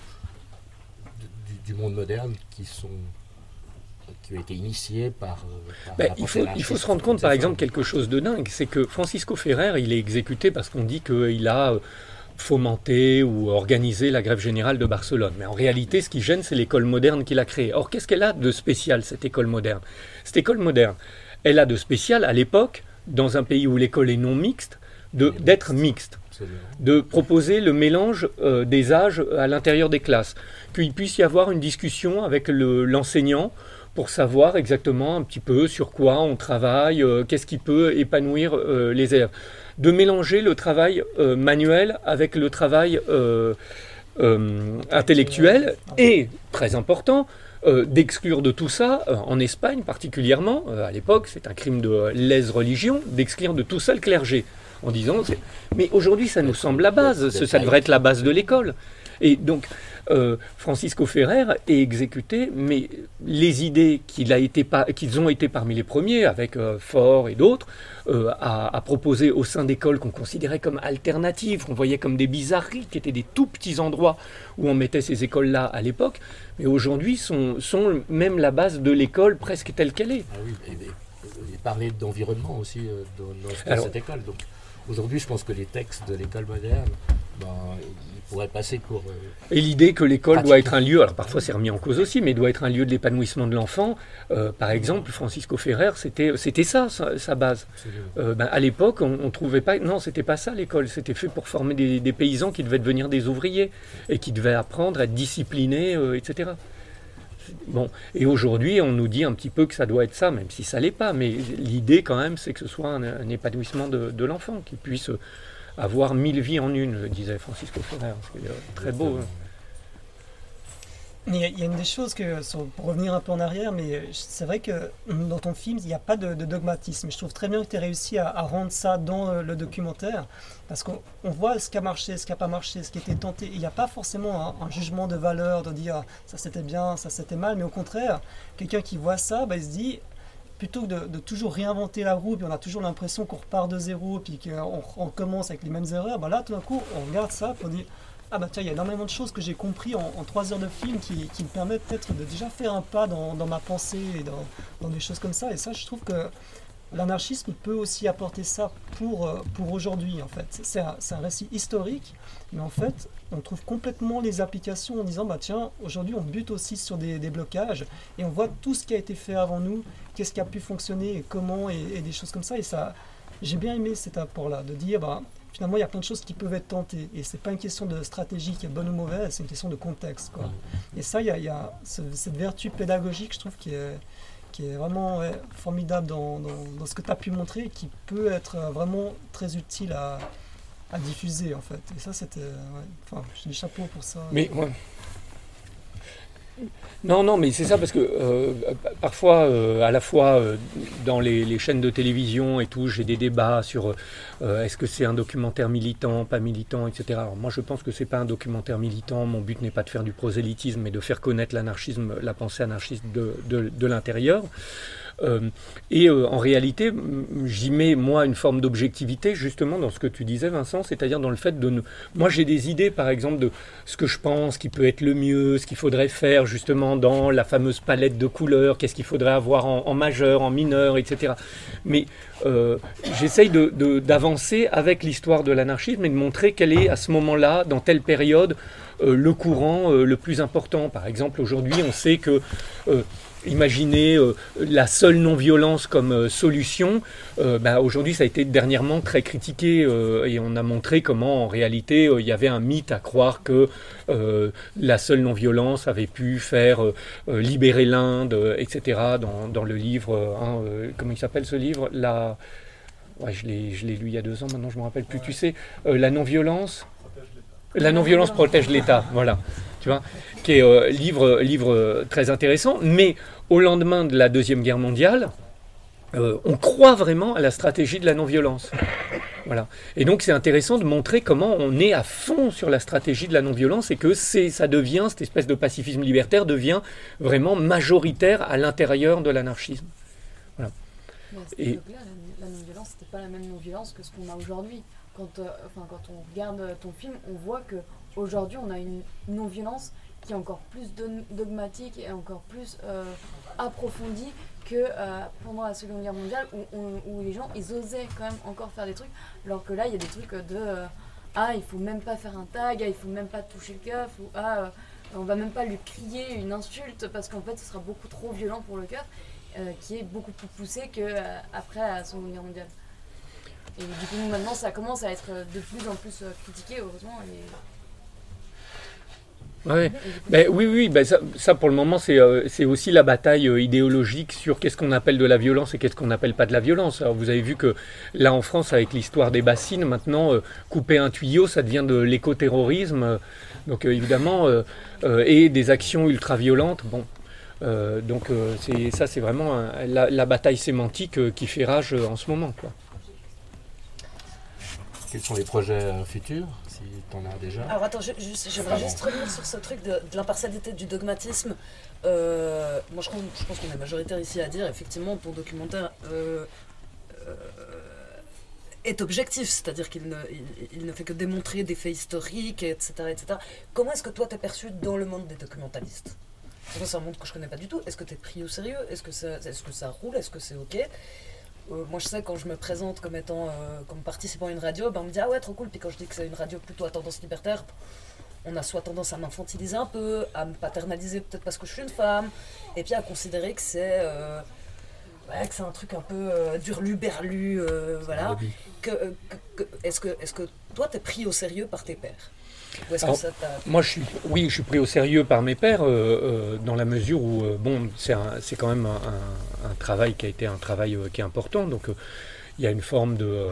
Speaker 1: du, du monde moderne qui sont qui ont été initiées par... par
Speaker 6: ben, il, faut, il faut se rendre compte par exemple quelque chose de dingue, c'est que Francisco Ferrer, il est exécuté parce qu'on dit qu'il a fomenter ou organiser la grève générale de Barcelone. Mais en réalité, ce qui gêne, c'est l'école moderne qu'il a créée. Or, qu'est-ce qu'elle a de spécial, cette école moderne ? Cette école moderne, elle a de spécial, à l'époque, dans un pays où l'école est non mixte, de, d'être mixte, de proposer le mélange euh, des âges à l'intérieur des classes, qu'il puisse y avoir une discussion avec le, l'enseignant pour savoir exactement un petit peu sur quoi on travaille, euh, qu'est-ce qui peut épanouir euh, les élèves. De mélanger le travail euh, manuel avec le travail euh, euh, intellectuel et, très important, euh, d'exclure de tout ça, euh, en Espagne particulièrement, euh, à l'époque c'est un crime de lèse-religion, d'exclure de tout ça le clergé, en disant, c'est... mais aujourd'hui ça nous semble la base, ça, ça devrait être la base de l'école. Et donc, euh, Francisco Ferrer est exécuté, mais les idées qu'il a été par, qu'ils ont été parmi les premiers, avec euh, Faure et d'autres, euh, à, à proposer au sein d'écoles qu'on considérait comme alternatives, qu'on voyait comme des bizarreries, qui étaient des tout petits endroits où on mettait ces écoles-là à l'époque, mais aujourd'hui sont, sont même la base de l'école presque telle qu'elle est.
Speaker 1: Ah oui, et, et, et parler d'environnement aussi euh, dans, dans, dans Alors, cette école. Donc, aujourd'hui, je pense que les textes de l'école moderne ben, il pourrait passer pour... Euh,
Speaker 6: Et l'idée que l'école doit être un lieu, alors parfois c'est remis en cause aussi, mais doit être un lieu de l'épanouissement de l'enfant. Euh, par exemple, Francisco Ferrer, c'était, c'était ça, sa, sa base. Euh, ben, à l'époque, on, on trouvait pas... Non, c'était pas ça l'école. C'était fait pour former des, des paysans qui devaient devenir des ouvriers et qui devaient apprendre à être disciplinés, euh, et cetera. Bon, et aujourd'hui, on nous dit un petit peu que ça doit être ça, même si ça l'est pas. Mais l'idée, quand même, c'est que ce soit un, un épanouissement de, de l'enfant, qu'il puisse avoir mille vies en une, disait Francisco Ferrer. C'est très beau. Hein.
Speaker 7: Il y, a, il y a une des choses que, pour revenir un peu en arrière, mais c'est vrai que dans ton film, il n'y a pas de, de dogmatisme. Je trouve très bien que tu aies réussi à, à rendre ça dans le documentaire, parce qu'on on voit ce qui a marché, ce qui n'a pas marché, ce qui a été tenté. Il n'y a pas forcément un, un jugement de valeur, de dire ça c'était bien, ça c'était mal, mais au contraire, quelqu'un qui voit ça, bah, il se dit, plutôt que de, de toujours réinventer la roue, puis on a toujours l'impression qu'on repart de zéro, puis qu'on on commence avec les mêmes erreurs, bah là tout d'un coup, on regarde ça, puis on dit... Ah bah tiens, il y a énormément de choses que j'ai compris en, en trois heures de film qui, qui me permettent peut-être de déjà faire un pas dans, dans ma pensée et dans, dans des choses comme ça. Et ça, je trouve que l'anarchisme peut aussi apporter ça pour, pour aujourd'hui, en fait. C'est un, c'est un récit historique, mais en fait, on trouve complètement les applications en disant, bah tiens, aujourd'hui, on bute aussi sur des, des blocages et on voit tout ce qui a été fait avant nous, qu'est-ce qui a pu fonctionner et comment, et, et des choses comme ça. Et ça, j'ai bien aimé cet apport-là, de dire, bah, finalement, il y a plein de choses qui peuvent être tentées. Et ce n'est pas une question de stratégie qui est bonne ou mauvaise, c'est une question de contexte, quoi. Et ça, il y a, il y a ce, cette vertu pédagogique, je trouve, qui est, qui est vraiment ouais, formidable dans, dans, dans ce que tu as pu montrer et qui peut être vraiment très utile à, à diffuser, en fait. Et ça, c'était... Ouais, enfin, j'ai des chapeaux pour ça.
Speaker 6: Mais ouais. Non, non, mais c'est ça parce que euh, parfois, euh, à la fois euh, dans les, les chaînes de télévision et tout, j'ai des débats sur euh, est-ce que c'est un documentaire militant, pas militant, et cetera. Alors moi, je pense que c'est pas un documentaire militant. Mon but n'est pas de faire du prosélytisme, mais de faire connaître l'anarchisme, la pensée anarchiste de, de, de l'intérieur. Euh, et euh, en réalité, j'y mets moi une forme d'objectivité justement dans ce que tu disais, Vincent, c'est-à-dire dans le fait de... Ne... Moi j'ai des idées par exemple de ce que je pense qui peut être le mieux, ce qu'il faudrait faire justement dans la fameuse palette de couleurs, qu'est-ce qu'il faudrait avoir en, en majeur, en mineur, et cetera. Mais euh, j'essaye de, de, d'avancer avec l'histoire de l'anarchisme et de montrer quel est à ce moment-là, dans telle période, euh, le courant euh, le plus important. Par exemple, aujourd'hui, on sait que... Euh, Imaginez euh, la seule non-violence comme euh, solution. Euh, bah, aujourd'hui, ça a été dernièrement très critiqué euh, et on a montré comment, en réalité, il euh, y avait un mythe à croire que euh, la seule non-violence avait pu faire euh, euh, libérer l'Inde, euh, et cetera. Dans, dans le livre, hein, euh, comment il s'appelle ce livre la... ouais, je l'ai, je l'ai lu il y a deux ans, maintenant je ne me rappelle plus. Ouais. Tu sais, euh, la non-violence, la non-violence protège l'État, voilà. Tu vois, qui est euh, livre, livre très intéressant, mais au lendemain de la Deuxième Guerre mondiale, euh, on croit vraiment à la stratégie de la non-violence. Voilà. Et donc c'est intéressant de montrer comment on est à fond sur la stratégie de la non-violence et que c'est, ça devient, cette espèce de pacifisme libertaire devient vraiment majoritaire à l'intérieur de l'anarchisme. Voilà.
Speaker 5: Et là, la, la non-violence, c'était pas la même non-violence que ce qu'on a aujourd'hui. Quand, euh, enfin, quand on regarde ton film, on voit que aujourd'hui, on a une non-violence qui est encore plus dogmatique et encore plus euh, approfondie que euh, pendant la Seconde Guerre mondiale où, on, où les gens, ils osaient quand même encore faire des trucs, alors que là, il y a des trucs de euh, « Ah, il faut même pas faire un tag, ah, il faut même pas toucher le keuf » ou « Ah, euh, on va même pas lui crier une insulte parce qu'en fait, ce sera beaucoup trop violent pour le keuf euh, », qui est beaucoup plus poussé qu'après euh, la Seconde Guerre mondiale. Et du coup, maintenant, ça commence à être de plus en plus critiqué, heureusement. Et...
Speaker 6: Ouais. Ben, oui, oui, ben ça, ça pour le moment, c'est, euh, c'est aussi la bataille euh, idéologique sur qu'est-ce qu'on appelle de la violence et qu'est-ce qu'on n'appelle pas de la violence. Alors, vous avez vu que là, en France, avec l'histoire des bassines, maintenant, euh, couper un tuyau, ça devient de l'écoterrorisme. Euh, donc, euh, évidemment, euh, euh, et des actions ultra-violentes. Bon. Euh, donc, euh, c'est, ça, c'est vraiment un, la, la bataille sémantique euh, qui fait rage euh, en ce moment, quoi.
Speaker 1: Quels sont les projets euh, futurs, si tu en as déjà?
Speaker 5: Alors attends, je, je, j'aimerais juste revenir sur ce truc de, de l'impartialité du dogmatisme. Euh, moi je, je pense qu'on est majoritaire ici à dire, effectivement, ton documentaire euh, euh, est objectif, c'est-à-dire qu'il ne, il, il ne fait que démontrer des faits historiques, et cetera, et cetera. Comment est-ce que toi t'es perçu dans le monde des documentalistes? Parce que c'est un monde que je connais pas du tout. Est-ce que t'es pris au sérieux? Est-ce que ça, est-ce que ça roule? Est-ce que c'est ok? euh, moi je sais quand je me présente comme étant euh, comme participant à une radio, ben on me dit ah ouais trop cool, puis quand je dis que c'est une radio plutôt à tendance libertaire, on a soit tendance à m'infantiliser un peu, à me paternaliser peut-être parce que je suis une femme, et puis à considérer que c'est euh, ouais, que c'est un truc un peu euh, durlu-berlu, euh, voilà. Que, que, que, est-ce, que, est-ce que toi t'es pris au sérieux par tes pairs? Ou est-ce
Speaker 6: Alors,
Speaker 5: que ça t'a...
Speaker 6: Moi, je suis, oui, je suis pris au sérieux par mes pairs, euh, euh, dans la mesure où, euh, bon, c'est, un, c'est quand même un, un, un travail qui a été un travail euh, qui est important. Donc, euh, il y a une forme de, euh,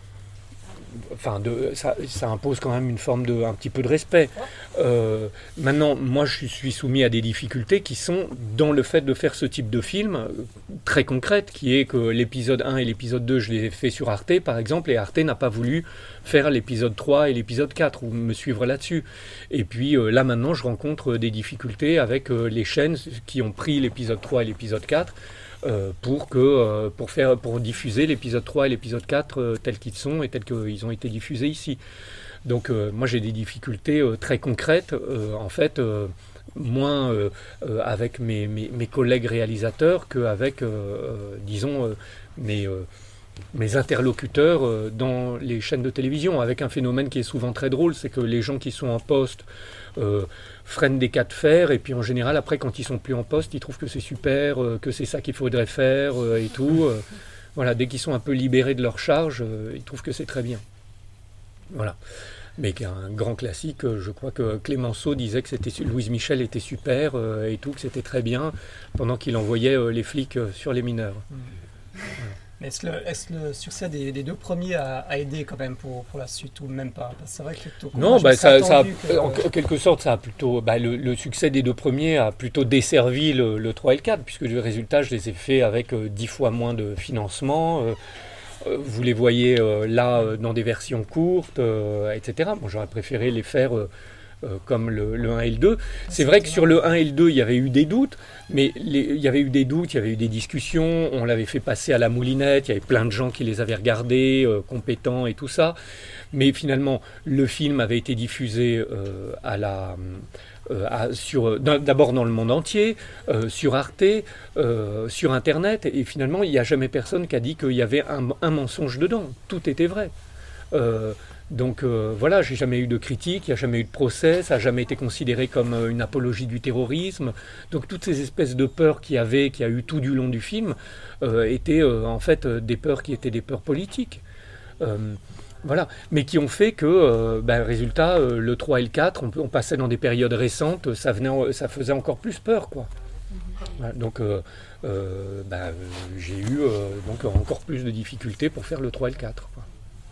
Speaker 6: enfin, de, ça, ça impose quand même une forme de, un petit peu de respect. Euh, maintenant, moi, je suis soumis à des difficultés qui sont dans le fait de faire ce type de film euh, très concrète, qui est que l'épisode un et l'épisode deux, je les ai fait sur Arte, par exemple, et Arte n'a pas voulu faire l'épisode trois et l'épisode quatre, ou me suivre là-dessus. Et puis euh, là maintenant je rencontre des difficultés avec euh, les chaînes qui ont pris l'épisode trois et l'épisode quatre euh, pour, que, euh, pour, faire, pour diffuser l'épisode trois et l'épisode quatre euh, tels qu'ils sont et tels qu'ils ont été diffusés ici. Donc euh, moi j'ai des difficultés euh, très concrètes, euh, en fait, euh, moins euh, euh, avec mes, mes, mes collègues réalisateurs qu'avec, euh, euh, disons, euh, mes... Euh, mes interlocuteurs euh, dans les chaînes de télévision, avec un phénomène qui est souvent très drôle, c'est que les gens qui sont en poste euh, freinent des cas de fer, et puis en général, après, quand ils sont plus en poste, ils trouvent que c'est super, euh, que c'est ça qu'il faudrait faire, euh, et tout. Euh, voilà, dès qu'ils sont un peu libérés de leur charge, euh, ils trouvent que c'est très bien. Voilà. Mais un grand classique, je crois que Clémenceau disait que c'était, Louise Michel était super, euh, et tout, que c'était très bien, pendant qu'il envoyait euh, les flics euh, sur les mineurs. Voilà.
Speaker 7: Mais est-ce, le, est-ce le succès des, des deux premiers a, a aidé quand même pour, pour la suite, ou même pas? Parce que c'est vrai que tout
Speaker 6: non, bah ça, ça a, que... en quelque sorte, ça a plutôt, bah le, le succès des deux premiers a plutôt desservi le, le trois et le quatre, puisque le résultat, je les ai faits avec euh, dix fois moins de financement. Euh, euh, vous les voyez euh, là euh, dans des versions courtes, euh, et cetera. Bon, j'aurais préféré les faire euh, Euh, comme le, le un et le deux. C'est vrai que sur le un et le deux, il y avait eu des doutes, mais les, il y avait eu des doutes, il y avait eu des discussions, on l'avait fait passer à la moulinette, il y avait plein de gens qui les avaient regardés, euh, compétents et tout ça, mais finalement, le film avait été diffusé euh, à la... Euh, à, sur, d'abord dans le monde entier, euh, sur Arte, euh, sur Internet, et finalement, il n'y a jamais personne qui a dit qu'il y avait un, un mensonge dedans. Tout était vrai. Euh, Donc euh, voilà, j'ai jamais eu de critique, il n'y a jamais eu de procès, ça n'a jamais été considéré comme euh, une apologie du terrorisme. Donc toutes ces espèces de peurs qu'il y avait, qu'il y a eu tout du long du film, euh, étaient euh, en fait euh, des peurs qui étaient des peurs politiques. Euh, voilà, mais qui ont fait que, euh, ben, résultat, euh, le trois et le quatre, on, on passait dans des périodes récentes, ça, venait, ça faisait encore plus peur, quoi. Voilà, donc euh, euh, ben, j'ai eu euh, donc, encore plus de difficultés pour faire le trois et le quatre, quoi.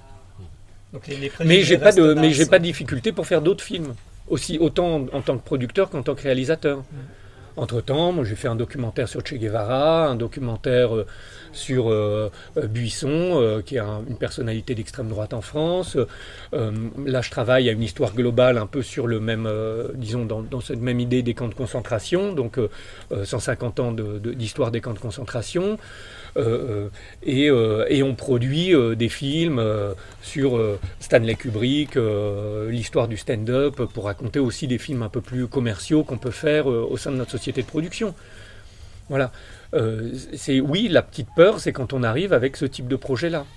Speaker 6: Donc les, les mais j'ai pas de mais j'ai pas de difficulté pour faire d'autres films aussi, autant en, en tant que producteur qu'en tant que réalisateur. Mmh. Entre temps, moi j'ai fait un documentaire sur Che Guevara, un documentaire euh, sur euh, euh, Buisson, euh, qui est un, une personnalité d'extrême droite en France. Euh, là, je travaille à une histoire globale, un peu sur le même, euh, disons, dans, dans cette même idée des camps de concentration, donc euh, cent cinquante ans de, de, d'histoire des camps de concentration. Euh, et, euh, et on produit euh, des films euh, sur euh, Stanley Kubrick, euh, l'histoire du stand-up, pour raconter aussi des films un peu plus commerciaux qu'on peut faire euh, au sein de notre société de production. Voilà. Euh, c'est, oui, la petite peur, c'est quand on arrive avec ce type de projet-là.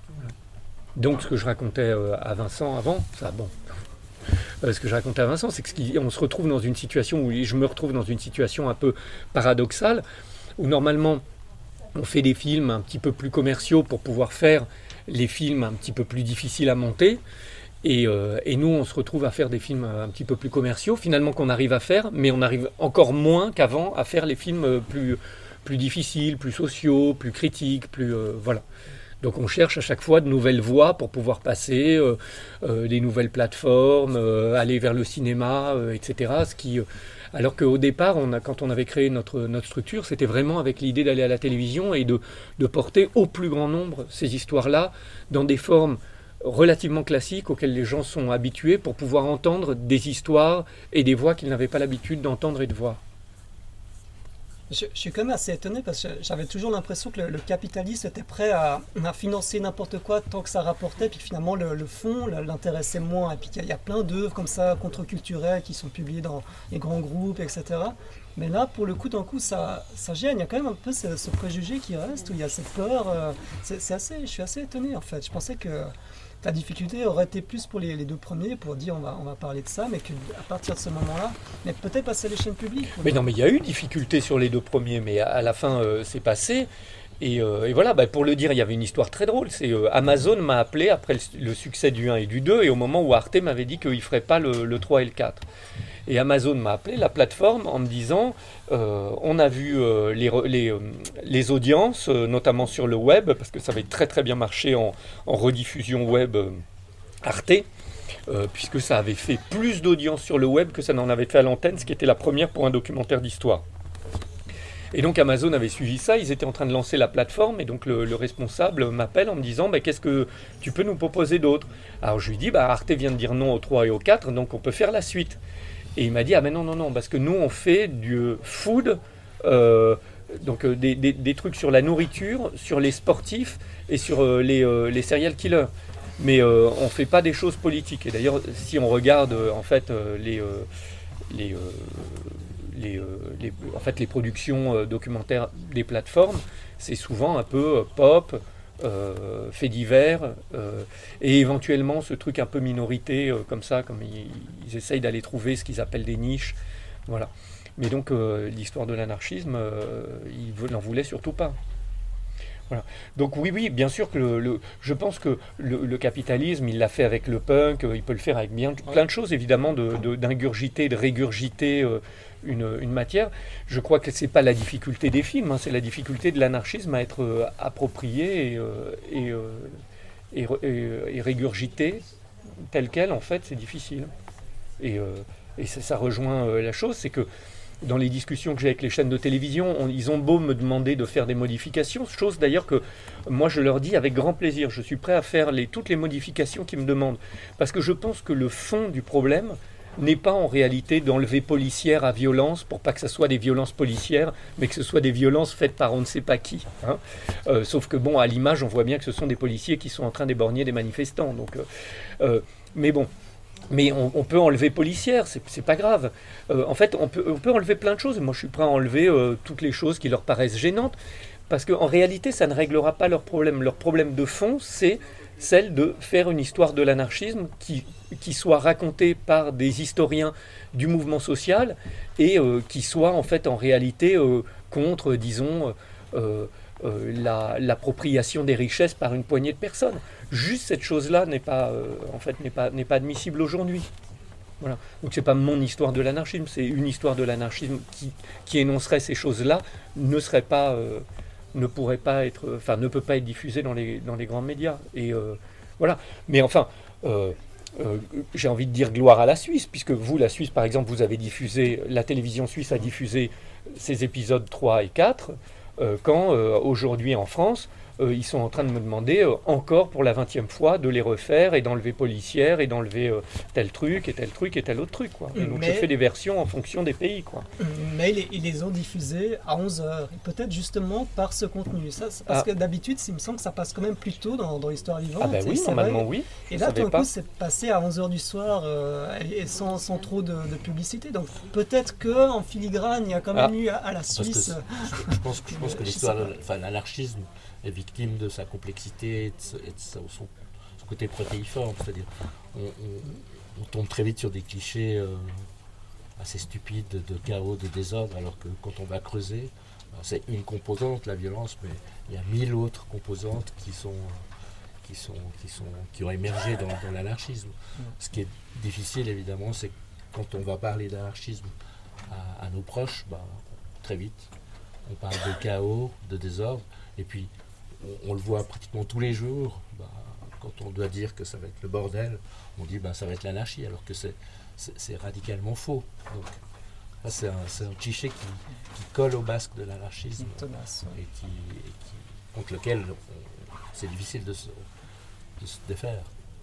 Speaker 6: Donc, ce que je racontais euh, à Vincent avant, ça, bon... Euh, ce que je racontais à Vincent, c'est qu'on se retrouve dans une situation où je me retrouve dans une situation un peu paradoxale, où normalement on fait des films un petit peu plus commerciaux pour pouvoir faire les films un petit peu plus difficiles à monter, et, euh, et nous on se retrouve à faire des films un petit peu plus commerciaux, finalement qu'on arrive à faire, mais on arrive encore moins qu'avant à faire les films plus, plus difficiles, plus sociaux, plus critiques, plus... Euh, voilà. Donc on cherche à chaque fois de nouvelles voies pour pouvoir passer, euh, euh, des nouvelles plateformes, euh, aller vers le cinéma, euh, et cetera. Ce qui, euh, alors qu'au départ, on a, quand on avait créé notre, notre structure, c'était vraiment avec l'idée d'aller à la télévision et de, de porter au plus grand nombre ces histoires-là dans des formes relativement classiques auxquelles les gens sont habitués pour pouvoir entendre des histoires et des voix qu'ils n'avaient pas l'habitude d'entendre et de voir.
Speaker 7: Je, je suis quand même assez étonné parce que j'avais toujours l'impression que le, le capitalisme était prêt à, à financer n'importe quoi tant que ça rapportait, puis finalement le, le fond l'intéressait moins. Et puis il y, y a plein d'œuvres comme ça, contre-culturelles, qui sont publiées dans les grands groupes, et cetera. Mais là, pour le coup, d'un coup, ça, ça gêne. Il y a quand même un peu ce, ce préjugé qui reste, où il y a cette peur. Euh, c'est, c'est assez, je suis assez étonné en fait. Je pensais que la difficulté aurait été plus pour les, les deux premiers, pour dire on va, on va parler de ça, mais qu'à partir de ce moment-là, mais peut-être passer à l'échelle publique.
Speaker 6: Mais non, mais il y a eu difficulté sur les deux premiers, mais à, à la fin, euh, c'est passé. Et, euh, et voilà, bah, pour le dire, il y avait une histoire très drôle. C'est euh, Amazon m'a appelé après le, le succès du un et du deux, et au moment où Arte m'avait dit qu'il ne ferait pas le, le trois et le quatre. Et Amazon m'a appelé, la plateforme, en me disant euh, on a vu euh, les, les, euh, les audiences, euh, notamment sur le web, parce que ça avait très très bien marché en, en rediffusion web euh, Arte, euh, puisque ça avait fait plus d'audience sur le web que ça n'en avait fait à l'antenne, ce qui était la première pour un documentaire d'histoire. Et donc Amazon avait suivi ça, ils étaient en train de lancer la plateforme, et donc le, le responsable m'appelle en me disant bah, qu'est-ce que tu peux nous proposer d'autre? Alors je lui dis bah, Arte vient de dire non au trois et au quatre, donc on peut faire la suite. Et il m'a dit ah mais non non non parce que nous on fait du food, euh, donc euh, des, des, des trucs sur la nourriture, sur les sportifs et sur euh, les, euh, les serial killers, mais euh, on fait pas des choses politiques. Et d'ailleurs si on regarde euh, en fait euh, les euh, les, euh, les, euh, les en fait les productions euh, documentaires des plateformes, c'est souvent un peu euh, pop. Euh, faits divers euh, et éventuellement ce truc un peu minorité euh, comme ça, comme ils, ils essayent d'aller trouver ce qu'ils appellent des niches, voilà. Mais donc euh, l'histoire de l'anarchisme, euh, ils n'en voulaient surtout pas. Voilà. Donc oui, oui, bien sûr que le, le, je pense que le, le capitalisme, il l'a fait avec le punk, il peut le faire avec bien, plein de choses, évidemment, de, de, d'ingurgiter, de régurgiter euh, une, une matière. Je crois que ce n'est pas la difficulté des films, hein, c'est la difficulté de l'anarchisme à être euh, approprié et, euh, et, euh, et, et, et régurgité tel quel, en fait, c'est difficile. Et, euh, et ça, ça rejoint euh, la chose, c'est que dans les discussions que j'ai avec les chaînes de télévision, on, ils ont beau me demander de faire des modifications, chose d'ailleurs que moi je leur dis avec grand plaisir, je suis prêt à faire les, toutes les modifications qu'ils me demandent, parce que je pense que le fond du problème n'est pas en réalité d'enlever policière à violence pour pas que ce soit des violences policières, mais que ce soit des violences faites par on ne sait pas qui. Hein. Euh, sauf que bon, à l'image, on voit bien que ce sont des policiers qui sont en train d'éborgner des manifestants. Donc, euh, euh, mais bon. Mais on, on peut enlever policière, c'est, c'est pas grave. Euh, en fait, on peut, on peut enlever plein de choses. Moi, je suis prêt à enlever euh, toutes les choses qui leur paraissent gênantes, parce qu'en réalité, ça ne réglera pas leur problème. Leur problème de fond, c'est celle de faire une histoire de l'anarchisme qui, qui soit racontée par des historiens du mouvement social et euh, qui soit en fait en réalité euh, contre, disons, euh, euh, la, l'appropriation des richesses par une poignée de personnes. Juste cette chose-là n'est pas, euh, en fait, n'est pas, n'est pas admissible aujourd'hui. Voilà. Donc c'est pas mon histoire de l'anarchisme, c'est une histoire de l'anarchisme qui, qui énoncerait ces choses-là, ne serait pas, euh, ne pourrait pas être, enfin ne peut pas être diffusée dans les, dans les grands médias. Et euh, voilà. Mais enfin, euh, euh, j'ai envie de dire gloire à la Suisse, puisque vous, la Suisse, par exemple, vous avez diffusé, la télévision suisse a diffusé ces épisodes trois et quatre, euh, quand euh, aujourd'hui en France, Euh, ils sont en train de me demander euh, encore pour la vingtième fois de les refaire et d'enlever policière et d'enlever euh, tel truc et tel truc et tel autre truc. Quoi. Et donc mais, je fais des versions en fonction des pays. Quoi.
Speaker 7: Mais ils, ils les ont diffusés à onze heures, et peut-être justement par ce contenu. Ça, parce ah. que d'habitude, il me semble que ça passe quand même plus tôt dans, dans l'histoire vivante.
Speaker 6: Ah ben oui, normalement
Speaker 7: vrai.
Speaker 6: oui.
Speaker 7: Et là, tout d'un coup, c'est passé à onze heures du soir euh, et sans, sans trop de, de publicité. Donc peut-être qu'en filigrane, il y a quand même ah. eu à, à la Suisse...
Speaker 1: Que, je, je pense, je pense que l'histoire, enfin l'anarchisme, est victime de sa complexité et de, ce, et de son, son côté protéiforme, c'est-à-dire on, on, on tombe très vite sur des clichés euh, assez stupides de, de chaos, de désordre, alors que quand on va creuser, c'est une composante, la violence, mais il y a mille autres composantes qui sont qui sont qui sont qui ont émergé dans, dans l'anarchisme. Ce qui est difficile évidemment, c'est que quand on va parler d'anarchisme à, à nos proches, bah, très vite on parle de chaos, de désordre, et puis on, on le voit pratiquement tous les jours. Bah, quand on doit dire que ça va être le bordel, on dit bah, ça va être l'anarchie, alors que c'est, c'est, c'est radicalement faux. Donc, là, c'est, un, c'est un cliché qui, qui colle au masque de l'anarchisme
Speaker 7: Thomas, ouais.
Speaker 1: et, qui, et qui, contre lequel on, c'est difficile de se, de se défaire.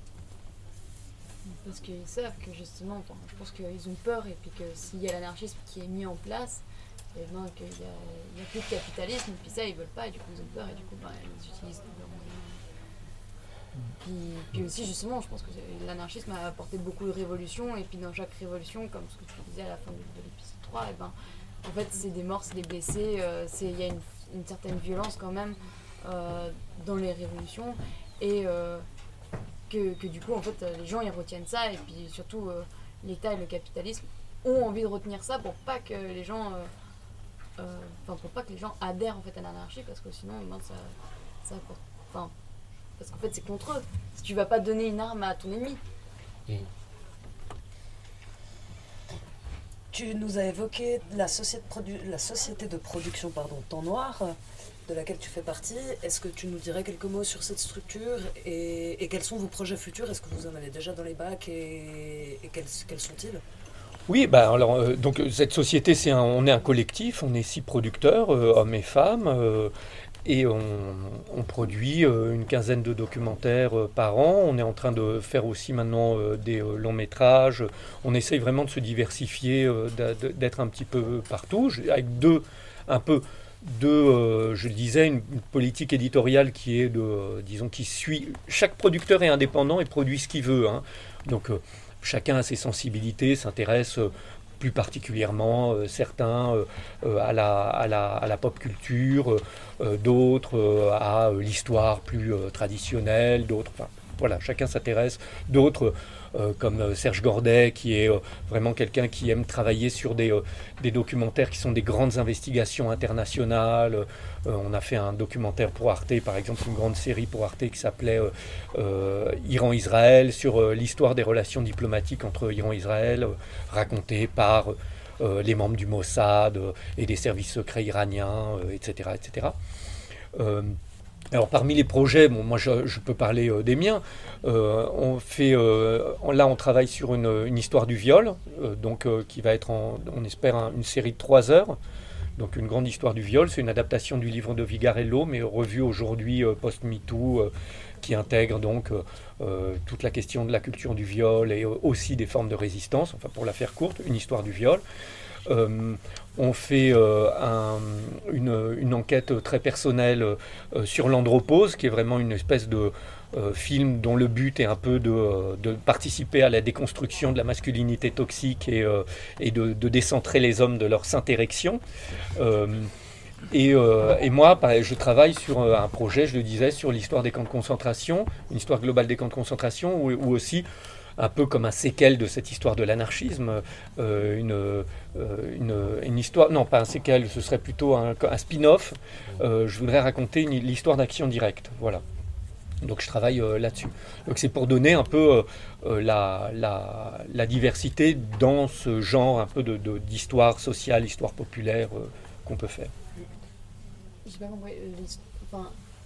Speaker 8: Parce qu'ils savent que justement, enfin, je pense qu'ils ont peur, et puis que s'il y a l'anarchisme qui est mis en place, et ben, qu'il n'y a, il y a plus de capitalisme, puis ça, ils veulent pas, et du coup, ils ont peur, et du coup, ben, ils utilisent tous leurs moyens. Puis, puis aussi, justement, je pense que l'anarchisme a apporté beaucoup de révolutions, et puis dans chaque révolution, comme ce que tu disais à la fin de, de l'épisode trois, et ben, en fait, c'est des morts, c'est des blessés, euh, il y a une, une certaine violence quand même euh, dans les révolutions, et euh, que, que du coup, en fait, les gens, ils retiennent ça, et puis surtout, euh, l'État et le capitalisme ont envie de retenir ça pour pas que les gens... Euh, Enfin, euh, pour pas que les gens adhèrent en fait à l'anarchie, parce que sinon, ben, ça, ça apporte... Enfin, parce qu'en fait, c'est contre eux. Si tu vas pas donner une arme à ton ennemi. Mmh.
Speaker 5: Tu nous as évoqué la société de, produ- la société de production pardon, Temps Noir, de laquelle tu fais partie. Est-ce que tu nous dirais quelques mots sur cette structure et, et quels sont vos projets futurs? Est-ce que vous en avez déjà dans les bacs et, et quels, quels sont-ils?
Speaker 6: Oui, bah alors euh, donc cette société, c'est un, on est un collectif, on est six producteurs, euh, hommes et femmes, euh, et on, on produit euh, une quinzaine de documentaires euh, par an. On est en train de faire aussi maintenant euh, des euh, longs métrages. On essaye vraiment de se diversifier, euh, d'être un petit peu partout, avec deux, un peu de, euh, je le disais, une, une politique éditoriale qui est de, euh, disons, qui suit. Chaque producteur est indépendant et produit ce qu'il veut, hein. Donc euh, chacun a ses sensibilités, s'intéresse euh, plus particulièrement, euh, certains euh, euh, à, la, à, la, à la pop culture, euh, d'autres euh, à euh, l'histoire plus euh, traditionnelle, d'autres, enfin voilà, chacun s'intéresse, d'autres euh, comme Serge Gordet, qui est euh, vraiment quelqu'un qui aime travailler sur des, euh, des documentaires qui sont des grandes investigations internationales. Euh, on a fait un documentaire pour Arte, par exemple, une grande série pour Arte qui s'appelait euh, euh, Iran-Israël, sur euh, l'histoire des relations diplomatiques entre Iran et Israël, euh, racontée par euh, les membres du Mossad euh, et des services secrets iraniens, euh, et cetera, et cetera. Euh, Alors parmi les projets, bon, moi je, je peux parler euh, des miens. Euh, on fait, euh, on, là on travaille sur une, une histoire du viol, euh, donc euh, qui va être, en, on espère, un, une série de trois heures. Donc une grande histoire du viol, c'est une adaptation du livre de Vigarello, mais revue aujourd'hui euh, post-MeToo, euh, qui intègre donc euh, euh, toute la question de la culture du viol et euh, aussi des formes de résistance. Enfin pour la faire courte, une histoire du viol. Euh, on fait euh, un, une, une enquête très personnelle euh, sur l'andropause, qui est vraiment une espèce de euh, film dont le but est un peu de, de participer à la déconstruction de la masculinité toxique et, euh, et de, de décentrer les hommes de leur syntérection. Euh, et, euh, et moi, je travaille sur un projet, je le disais, sur l'histoire des camps de concentration, une histoire globale des camps de concentration, où, où aussi, un peu comme un séquel de cette histoire de l'anarchisme, euh, une, euh, une, une histoire, non pas un séquel, ce serait plutôt un, un spin-off, euh, je voudrais raconter une, l'histoire d'Action Directe, voilà. Donc je travaille euh, là-dessus. Donc c'est pour donner un peu euh, la, la, la diversité dans ce genre un peu de, de, d'histoire sociale, histoire populaire euh, qu'on peut faire.
Speaker 8: J'ai pas compris, enfin,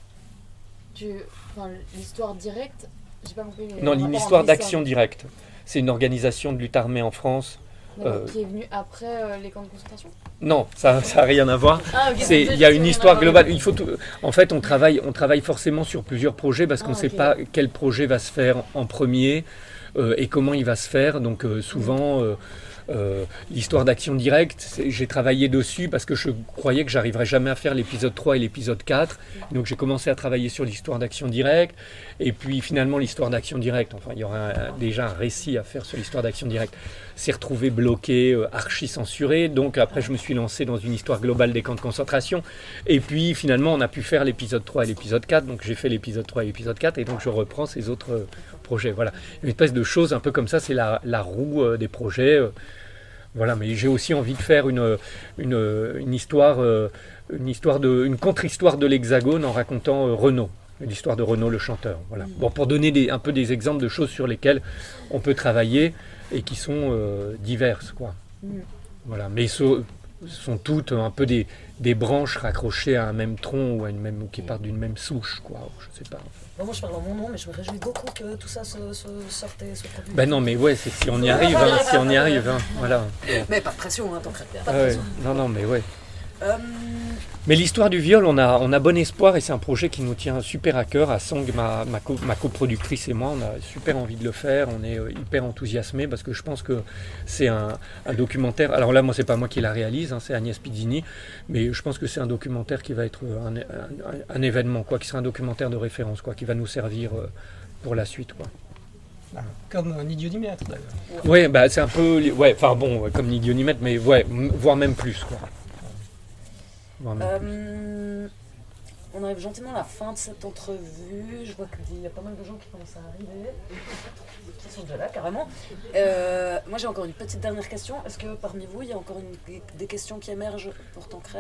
Speaker 8: tu, enfin, l'histoire directe. J'ai pas compris,
Speaker 6: non, l'histoire d'Action Directe. C'est une organisation de lutte armée en France.
Speaker 8: Euh, qui est venue après euh, les camps de concentration ?
Speaker 6: Non, ça n'a rien à voir.
Speaker 8: Ah, okay,
Speaker 6: c'est, il y a une histoire globale. Il faut tout, en fait, on travaille, on travaille forcément sur plusieurs projets parce qu'on ne ah, okay. sait pas quel projet va se faire en premier euh, et comment il va se faire. Donc euh, souvent... Euh, Euh, l'histoire d'Action Directe, j'ai travaillé dessus parce que je croyais que j'arriverais jamais à faire l'épisode trois et l'épisode quatre, donc j'ai commencé à travailler sur l'histoire d'Action Directe, et puis finalement l'histoire d'Action Directe, enfin il y aura un, déjà un récit à faire sur l'histoire d'Action Directe, s'est retrouvé bloqué, euh, archi censuré, donc après je me suis lancé dans une histoire globale des camps de concentration, et puis finalement on a pu faire l'épisode trois et l'épisode quatre, donc j'ai fait l'épisode trois et l'épisode quatre, et donc je reprends ces autres euh, projets, voilà. Une espèce de chose un peu comme ça, c'est la, la roue euh, des projets, euh, voilà, mais j'ai aussi envie de faire une, une, une histoire, euh, une, histoire de, une contre-histoire de l'Hexagone en racontant euh, Renaud, l'histoire de Renaud le chanteur. Voilà. Bon, pour donner des, un peu des exemples de choses sur lesquelles on peut travailler et qui sont euh, diverses, quoi. Mm. Voilà, mais ce sont toutes un peu des, des branches raccrochées à un même tronc ou, à une même, ou qui partent d'une même souche, quoi. Je sais pas.
Speaker 5: Bon, moi je parle en mon nom, mais je me réjouis beaucoup que tout ça se, se sorte et se produise.
Speaker 6: Ben non, mais ouais, c'est si on y arrive, hein, si on y arrive, hein, voilà.
Speaker 5: Mais pas de pression, hein, t'en crées pas de
Speaker 6: ouais,
Speaker 5: pression.
Speaker 6: Non, non, mais ouais.
Speaker 5: Euh,
Speaker 6: Mais l'histoire du viol, on a, on a bon espoir et c'est un projet qui nous tient super à cœur. À Sang, ma, ma, co, ma coproductrice et moi, on a super envie de le faire. On est hyper enthousiasmés parce que je pense que c'est un, un documentaire. Alors là, moi, c'est pas moi qui la réalise, hein, c'est Agnès Pizzini. Mais je pense que c'est un documentaire qui va être un, un, un événement, quoi, qui sera un documentaire de référence, quoi, qui va nous servir pour la suite, quoi.
Speaker 7: Comme un idiot ni maître, d'ailleurs.
Speaker 6: Oui, bah, c'est un peu. Ouais, enfin bon, comme idiot ni maître, mais ouais, voire même plus, quoi.
Speaker 5: Euh, on arrive gentiment à la fin de cette entrevue. Je vois qu'il y a pas mal de gens qui commencent à arriver, qui sont déjà là carrément. Euh, moi j'ai encore une petite dernière question. Est-ce que parmi vous il y a encore une, des questions qui émergent pour Tancred ?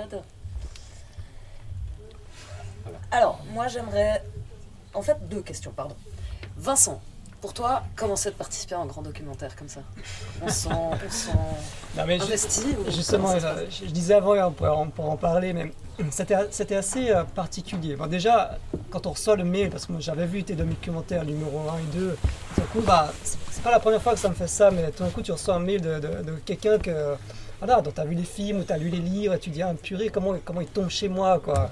Speaker 5: Alors moi j'aimerais, en fait deux questions, pardon. Vincent, pour toi, comment c'est de participer à un grand documentaire comme ça ? On sent, on sent
Speaker 7: non, mais
Speaker 5: investi
Speaker 7: je, Justement, je, je disais avant, on pourrait, on pourrait en parler, mais c'était, c'était assez euh, particulier. Bon, déjà, quand on reçoit le mail, parce que moi j'avais vu tes documentaires numéro un et deux, tout d'un coup, bah, c'est, c'est pas la première fois que ça me fait ça, mais tout d'un coup tu reçois un mail de, de, de quelqu'un que, voilà, dont tu as vu les films ou tu as lu les livres et tu dis, ah purée, comment, comment il tombe chez moi, quoi.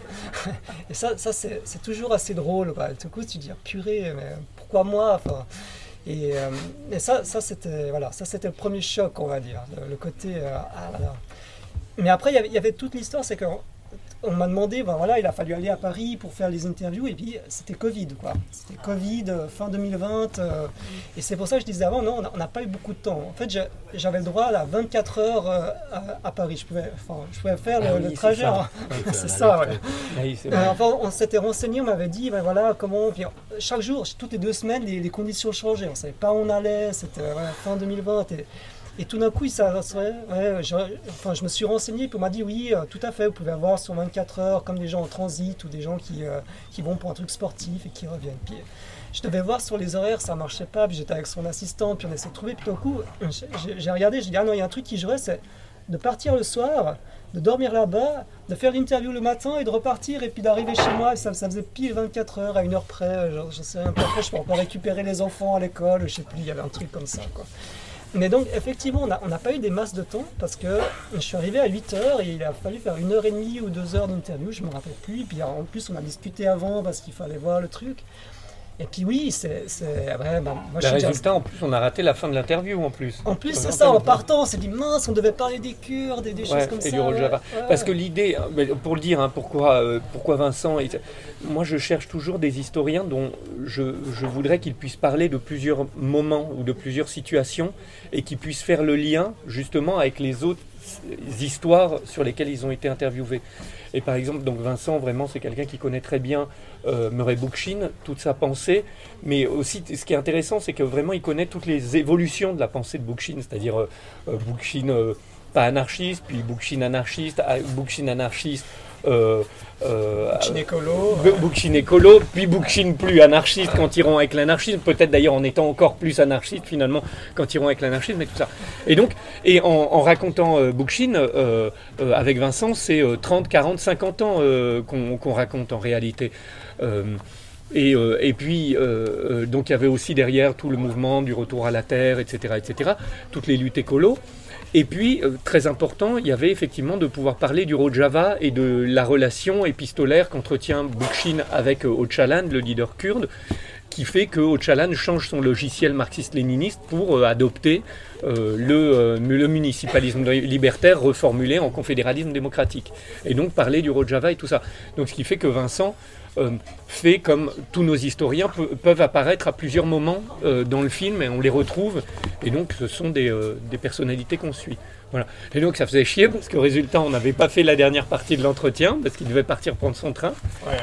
Speaker 7: Et ça, ça c'est, c'est toujours assez drôle, quoi. Et tout d'un coup tu dis, ah, purée, mais pourquoi moi, enfin, et, euh, et ça, ça, c'était, voilà, ça c'était le premier choc, on va dire, le, le côté, euh, ah là là. Mais après il y avait, il y avait toute l'histoire, c'est que on m'a demandé, ben voilà, il a fallu aller à Paris pour faire les interviews et puis c'était Covid, quoi. C'était Covid, fin deux mille vingt. Euh, et c'est pour ça que je disais avant, non, on n'a pas eu beaucoup de temps. En fait, j'avais le droit à vingt-quatre heures euh, à, à Paris. Je pouvais, enfin, je pouvais faire le, ah oui, le trajet. C'est ça, c'est ça, ouais. Oui, c'est euh, enfin, on s'était renseigné, on m'avait dit, ben voilà, comment. Puis, chaque jour, toutes les deux semaines, les, les conditions changeaient. On ne savait pas où on allait, c'était voilà, fin deux mille vingt. Et, Et tout d'un coup, ça, ouais, ouais, je, enfin, je me suis renseigné, puis on m'a dit oui, euh, tout à fait, vous pouvez avoir sur vingt-quatre heures, comme des gens en transit ou des gens qui, euh, qui vont pour un truc sportif et qui reviennent. Puis, je devais voir sur les horaires, ça ne marchait pas, puis j'étais avec son assistant, puis on essayait de trouver, puis tout d'un coup, j'ai, j'ai regardé, j'ai dit ah non, il y a un truc qui jouerait, c'est de partir le soir, de dormir là-bas, de faire l'interview le matin et de repartir, et puis d'arriver chez moi, et ça, ça faisait pile vingt-quatre heures, à une heure près, genre, je sais un peu après, je peux encore récupérer les enfants à l'école, je sais plus, il y avait un truc comme ça, quoi. Mais donc, effectivement, on n'a on n'a pas eu des masses de temps parce que je suis arrivé à huit heures et il a fallu faire une heure et demie ou deux heures d'interview, je ne me rappelle plus. Et puis en plus, on a discuté avant parce qu'il fallait voir le truc. Et puis oui, c'est... c'est ouais, bah, moi,
Speaker 6: le résultat, déjà... en plus, on a raté la fin de l'interview, en plus.
Speaker 7: En plus, c'est ça, en partant, on s'est dit, mince, on devait parler des Kurdes et des ouais, choses comme
Speaker 6: et
Speaker 7: ça.
Speaker 6: Du ouais, Java. Ouais. Parce que l'idée, pour le dire, hein, pourquoi, euh, pourquoi Vincent... Moi, je cherche toujours des historiens dont je, je voudrais qu'ils puissent parler de plusieurs moments ou de plusieurs situations et qui puissent faire le lien, justement, avec les autres histoires sur lesquelles ils ont été interviewés. Et par exemple, donc Vincent, vraiment, c'est quelqu'un qui connaît très bien euh, Murray Bookchin, toute sa pensée, mais aussi, ce qui est intéressant, c'est que vraiment, il connaît toutes les évolutions de la pensée de Bookchin, c'est-à-dire euh, Bookchin euh, pas anarchiste, puis Bookchin anarchiste, Bookchin anarchiste, euh,
Speaker 7: euh, Bookchin écolo,
Speaker 6: euh, Bookchin écolo, puis Bookchin plus anarchiste quand ils iront avec l'anarchisme, peut-être d'ailleurs en étant encore plus anarchiste finalement quand ils iront avec l'anarchisme et tout ça. Et donc, et en, en racontant euh, Bookchin euh, euh, avec Vincent, c'est euh, trente, quarante, cinquante ans euh, qu'on, qu'on raconte en réalité. Euh, Et, euh, et puis, euh, donc il y avait aussi derrière tout le mouvement du retour à la terre, et cetera, et cetera, toutes les luttes écolo. Et puis, euh, très important, il y avait effectivement de pouvoir parler du Rojava et de la relation épistolaire qu'entretient Bookchin avec euh, Öcalan, le leader kurde, qui fait que Öcalan change son logiciel marxiste-léniniste pour euh, adopter euh, le, euh, le municipalisme libertaire reformulé en confédéralisme démocratique. Et donc parler du Rojava et tout ça. Donc ce qui fait que Vincent euh, fait comme tous nos historiens pe- peuvent apparaître à plusieurs moments euh, dans le film et on les retrouve. Et donc ce sont des, euh, des personnalités qu'on suit. Voilà. Et donc ça faisait chier parce que résultat on n'avait pas fait la dernière partie de l'entretien parce qu'il devait partir prendre son train. Ouais.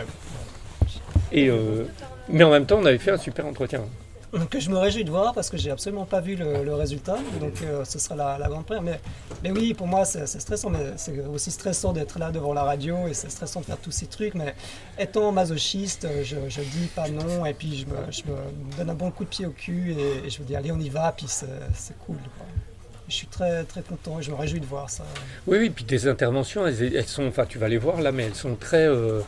Speaker 6: Et... Euh, Mais en même temps, on avait fait un super entretien.
Speaker 7: Donc je me réjouis de voir parce que j'ai absolument pas vu le, le résultat. Donc euh, ce sera la, la grande première. Mais, mais oui, pour moi, c'est, c'est stressant. Mais c'est aussi stressant d'être là devant la radio et c'est stressant de faire tous ces trucs. Mais étant masochiste, je, je dis pas non et puis je me, je me donne un bon coup de pied au cul et, et je me dis allez, on y va. Puis c'est, c'est cool, quoi. Je suis très très content et je me réjouis de voir ça.
Speaker 6: Oui, oui. Puis tes interventions, elles, elles sont, enfin, tu vas les voir là, mais elles sont très. Euh...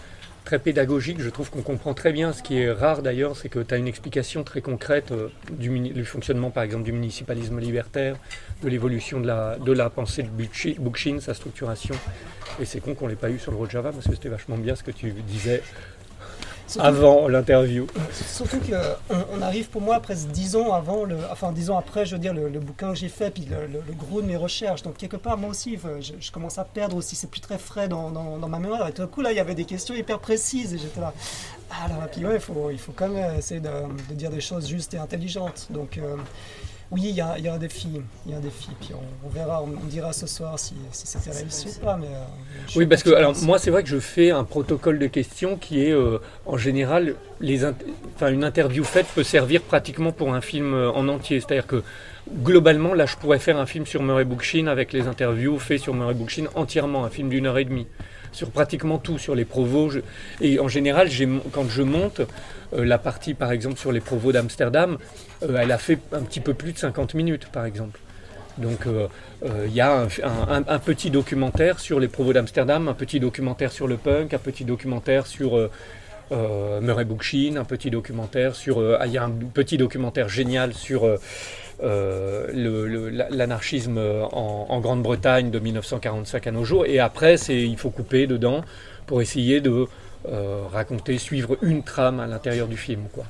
Speaker 6: très pédagogique. Je trouve qu'on comprend très bien. Ce qui est rare d'ailleurs, c'est que tu as une explication très concrète euh, du, du fonctionnement, par exemple, du municipalisme libertaire, de l'évolution de la, de la pensée de Bookchin, sa structuration. Et c'est con qu'on ne l'ait pas eu sur le Rojava, parce que c'était vachement bien ce que tu disais surtout, avant l'interview.
Speaker 7: Surtout qu'on on arrive pour moi presque dix ans avant, le, enfin dix ans après, je veux dire, le, le bouquin que j'ai fait, puis le, le, le gros de mes recherches. Donc quelque part, moi aussi, je, je commence à perdre aussi, c'est plus très frais dans, dans, dans ma mémoire. Et tout d'un coup, là, il y avait des questions hyper précises, et j'étais là. Alors, puis ouais, il faut, il faut quand même essayer de, de dire des choses justes et intelligentes. Donc euh, oui, il y a, y a un défi, il y a un défi, puis on, on verra, on, on dira ce soir si, si c'était réussi ou pas. Mais, euh,
Speaker 6: oui, parce que alors, moi, c'est vrai que je fais un protocole de questions qui est, euh, en général, les int- enfin, une interview faite peut servir pratiquement pour un film euh, en entier. C'est-à-dire que, globalement, là, je pourrais faire un film sur Murray Bookchin avec les interviews faites sur Murray Bookchin entièrement, un film d'une heure et demie. Sur pratiquement tout, sur les provos. Je... Et en général, j'ai, quand je monte, euh, la partie par exemple sur les provos d'Amsterdam, euh, elle a fait un petit peu plus de cinquante minutes par exemple. Donc il euh, euh, y a un, un, un petit documentaire sur les provos d'Amsterdam, un petit documentaire sur le punk, un petit documentaire sur euh, euh, Murray Bookchin, un petit documentaire sur... Il euh, y a un petit documentaire génial sur... Euh, Euh, le, le, l'anarchisme en, en Grande-Bretagne de dix-neuf cent quarante-cinq à nos jours, et après c'est, il faut couper dedans pour essayer de euh, raconter, suivre une trame à l'intérieur du film, quoi.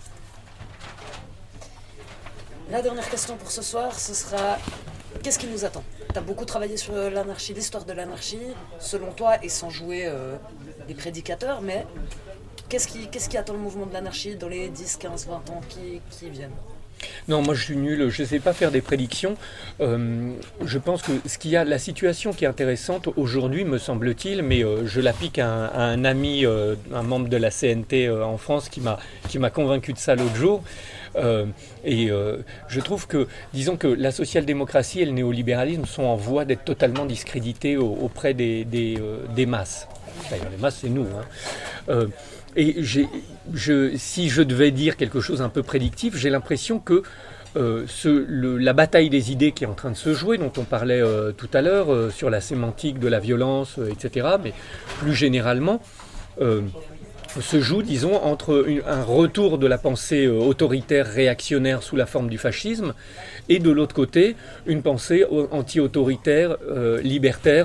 Speaker 5: La dernière question pour ce soir, ce sera qu'est-ce qui nous attend? Tu as beaucoup travaillé sur l'anarchie, l'histoire de l'anarchie, selon toi, et sans jouer euh, les prédicateurs, mais qu'est-ce qui, qu'est-ce qui attend le mouvement de l'anarchie dans les dix, quinze, vingt ans qui, qui viennent?
Speaker 6: Non, moi je suis nul, je ne sais pas faire des prédictions. Euh, je pense que ce qu'il y a, la situation qui est intéressante aujourd'hui, me semble-t-il, mais euh, je l'applique à un, à un ami, euh, un membre de la C N T euh, en France qui m'a, qui m'a convaincu de ça l'autre jour. Euh, et euh, je trouve que, disons que la social-démocratie et le néolibéralisme sont en voie d'être totalement discrédités au, auprès des, des, euh, des masses. D'ailleurs, les masses, c'est nous. Hein. Euh, Et j'ai, je, si je devais dire quelque chose un peu prédictif, j'ai l'impression que euh, ce, le, la bataille des idées qui est en train de se jouer, dont on parlait euh, tout à l'heure, euh, sur la sémantique de la violence, euh, et cetera, mais plus généralement, euh, se joue, disons, entre une, un retour de la pensée euh, autoritaire, réactionnaire sous la forme du fascisme, et de l'autre côté, une pensée anti-autoritaire, euh, libertaire,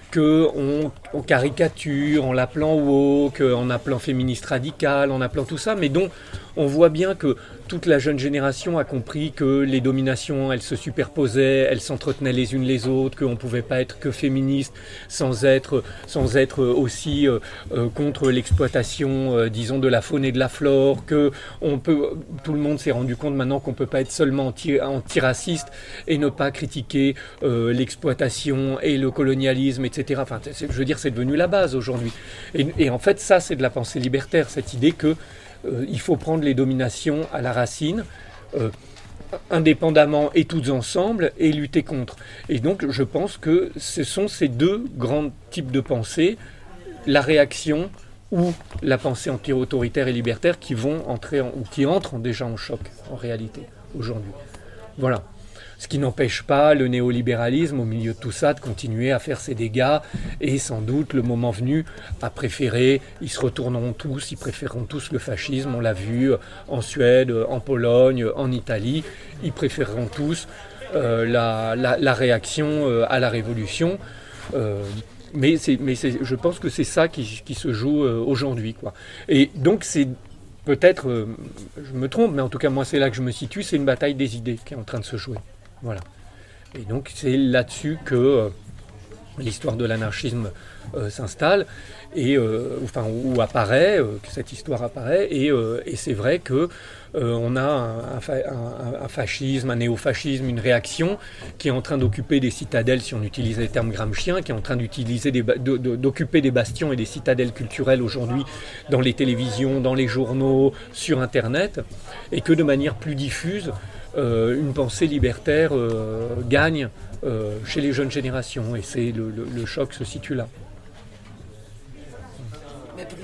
Speaker 6: qu'on on caricature en l'appelant woke, en appelant féministe radicale, en appelant tout ça, mais dont on voit bien que toute la jeune génération a compris que les dominations, elles se superposaient, elles s'entretenaient les unes les autres, qu'on ne pouvait pas être que féministe sans être, sans être aussi euh, euh, contre l'exploitation, euh, disons, de la faune et de la flore, que on peut, tout le monde s'est rendu compte maintenant qu'on ne peut pas être seulement anti, antiraciste et ne pas critiquer euh, l'exploitation et le colonialisme, et cetera. Enfin, je veux dire, c'est devenu la base aujourd'hui. Et, et en fait, ça, c'est de la pensée libertaire, cette idée que Euh, il faut prendre les dominations à la racine, euh, indépendamment et toutes ensemble, et lutter contre. Et donc je pense que ce sont ces deux grands types de pensée, la réaction ou la pensée anti-autoritaire et libertaire, qui vont entrer en, ou qui entrent déjà en choc en réalité aujourd'hui. Voilà. Ce qui n'empêche pas le néolibéralisme, au milieu de tout ça, de continuer à faire ses dégâts. Et sans doute, le moment venu, à préférer, ils se retourneront tous, ils préféreront tous le fascisme. On l'a vu en Suède, en Pologne, en Italie. Ils préféreront tous euh, la, la, la réaction euh, à la révolution. Euh, mais c'est, mais c'est, je pense que c'est ça qui, qui se joue euh, aujourd'hui, quoi. Et donc, c'est peut-être, euh, je me trompe, mais en tout cas, moi, c'est là que je me situe, c'est une bataille des idées qui est en train de se jouer. Voilà. Et donc c'est là-dessus que euh, l'histoire de l'anarchisme euh, s'installe, et, euh, enfin, où apparaît, euh, que cette histoire apparaît, et, euh, et c'est vrai que euh, on a un, un, un fascisme, un néofascisme, une réaction qui est en train d'occuper des citadelles, si on utilise les termes gramsciens, qui est en train d'utiliser des, de, de, d'occuper des bastions et des citadelles culturelles aujourd'hui dans les télévisions, dans les journaux, sur Internet, et que de manière plus diffuse, Euh, une pensée libertaire euh, gagne euh, chez les jeunes générations, et c'est le, le, le choc se situe là.
Speaker 5: Mais plus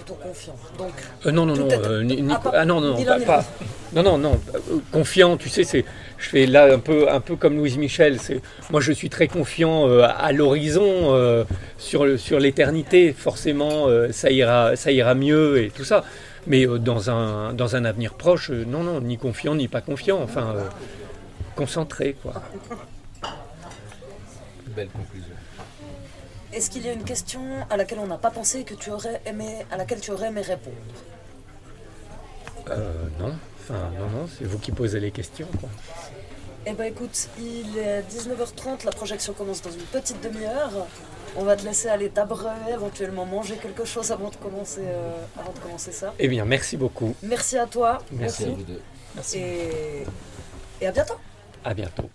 Speaker 5: plutôt confiant. Donc,
Speaker 6: euh, non, non, non, euh, ni, ni, ah, non, non, pas, pas, non, non, non, euh, confiant, tu sais, c'est, je fais là un peu, un peu comme Louise Michel. C'est, moi, je suis très confiant euh, à l'horizon, euh, sur, sur l'éternité. Forcément, euh, ça ira, ça ira mieux et tout ça. Mais euh, dans un, dans un avenir proche, euh, non, non, ni confiant, ni pas confiant. Enfin, euh, concentré, quoi.
Speaker 9: Belle conclusion.
Speaker 5: Est-ce qu'il y a une question à laquelle on n'a pas pensé et que tu aurais aimé, à laquelle tu aurais aimé répondre?
Speaker 6: euh, Non, enfin non, non, c'est vous qui posez les questions, quoi.
Speaker 5: Eh ben écoute, il est dix-neuf heures trente, la projection commence dans une petite demi-heure. On va te laisser aller t'abreuver, éventuellement manger quelque chose avant de commencer, euh, avant de commencer ça.
Speaker 6: Eh bien, merci beaucoup.
Speaker 5: Merci à toi.
Speaker 9: Merci
Speaker 5: beaucoup.
Speaker 9: à vous deux.
Speaker 7: Merci.
Speaker 5: Et, et à bientôt.
Speaker 6: À bientôt.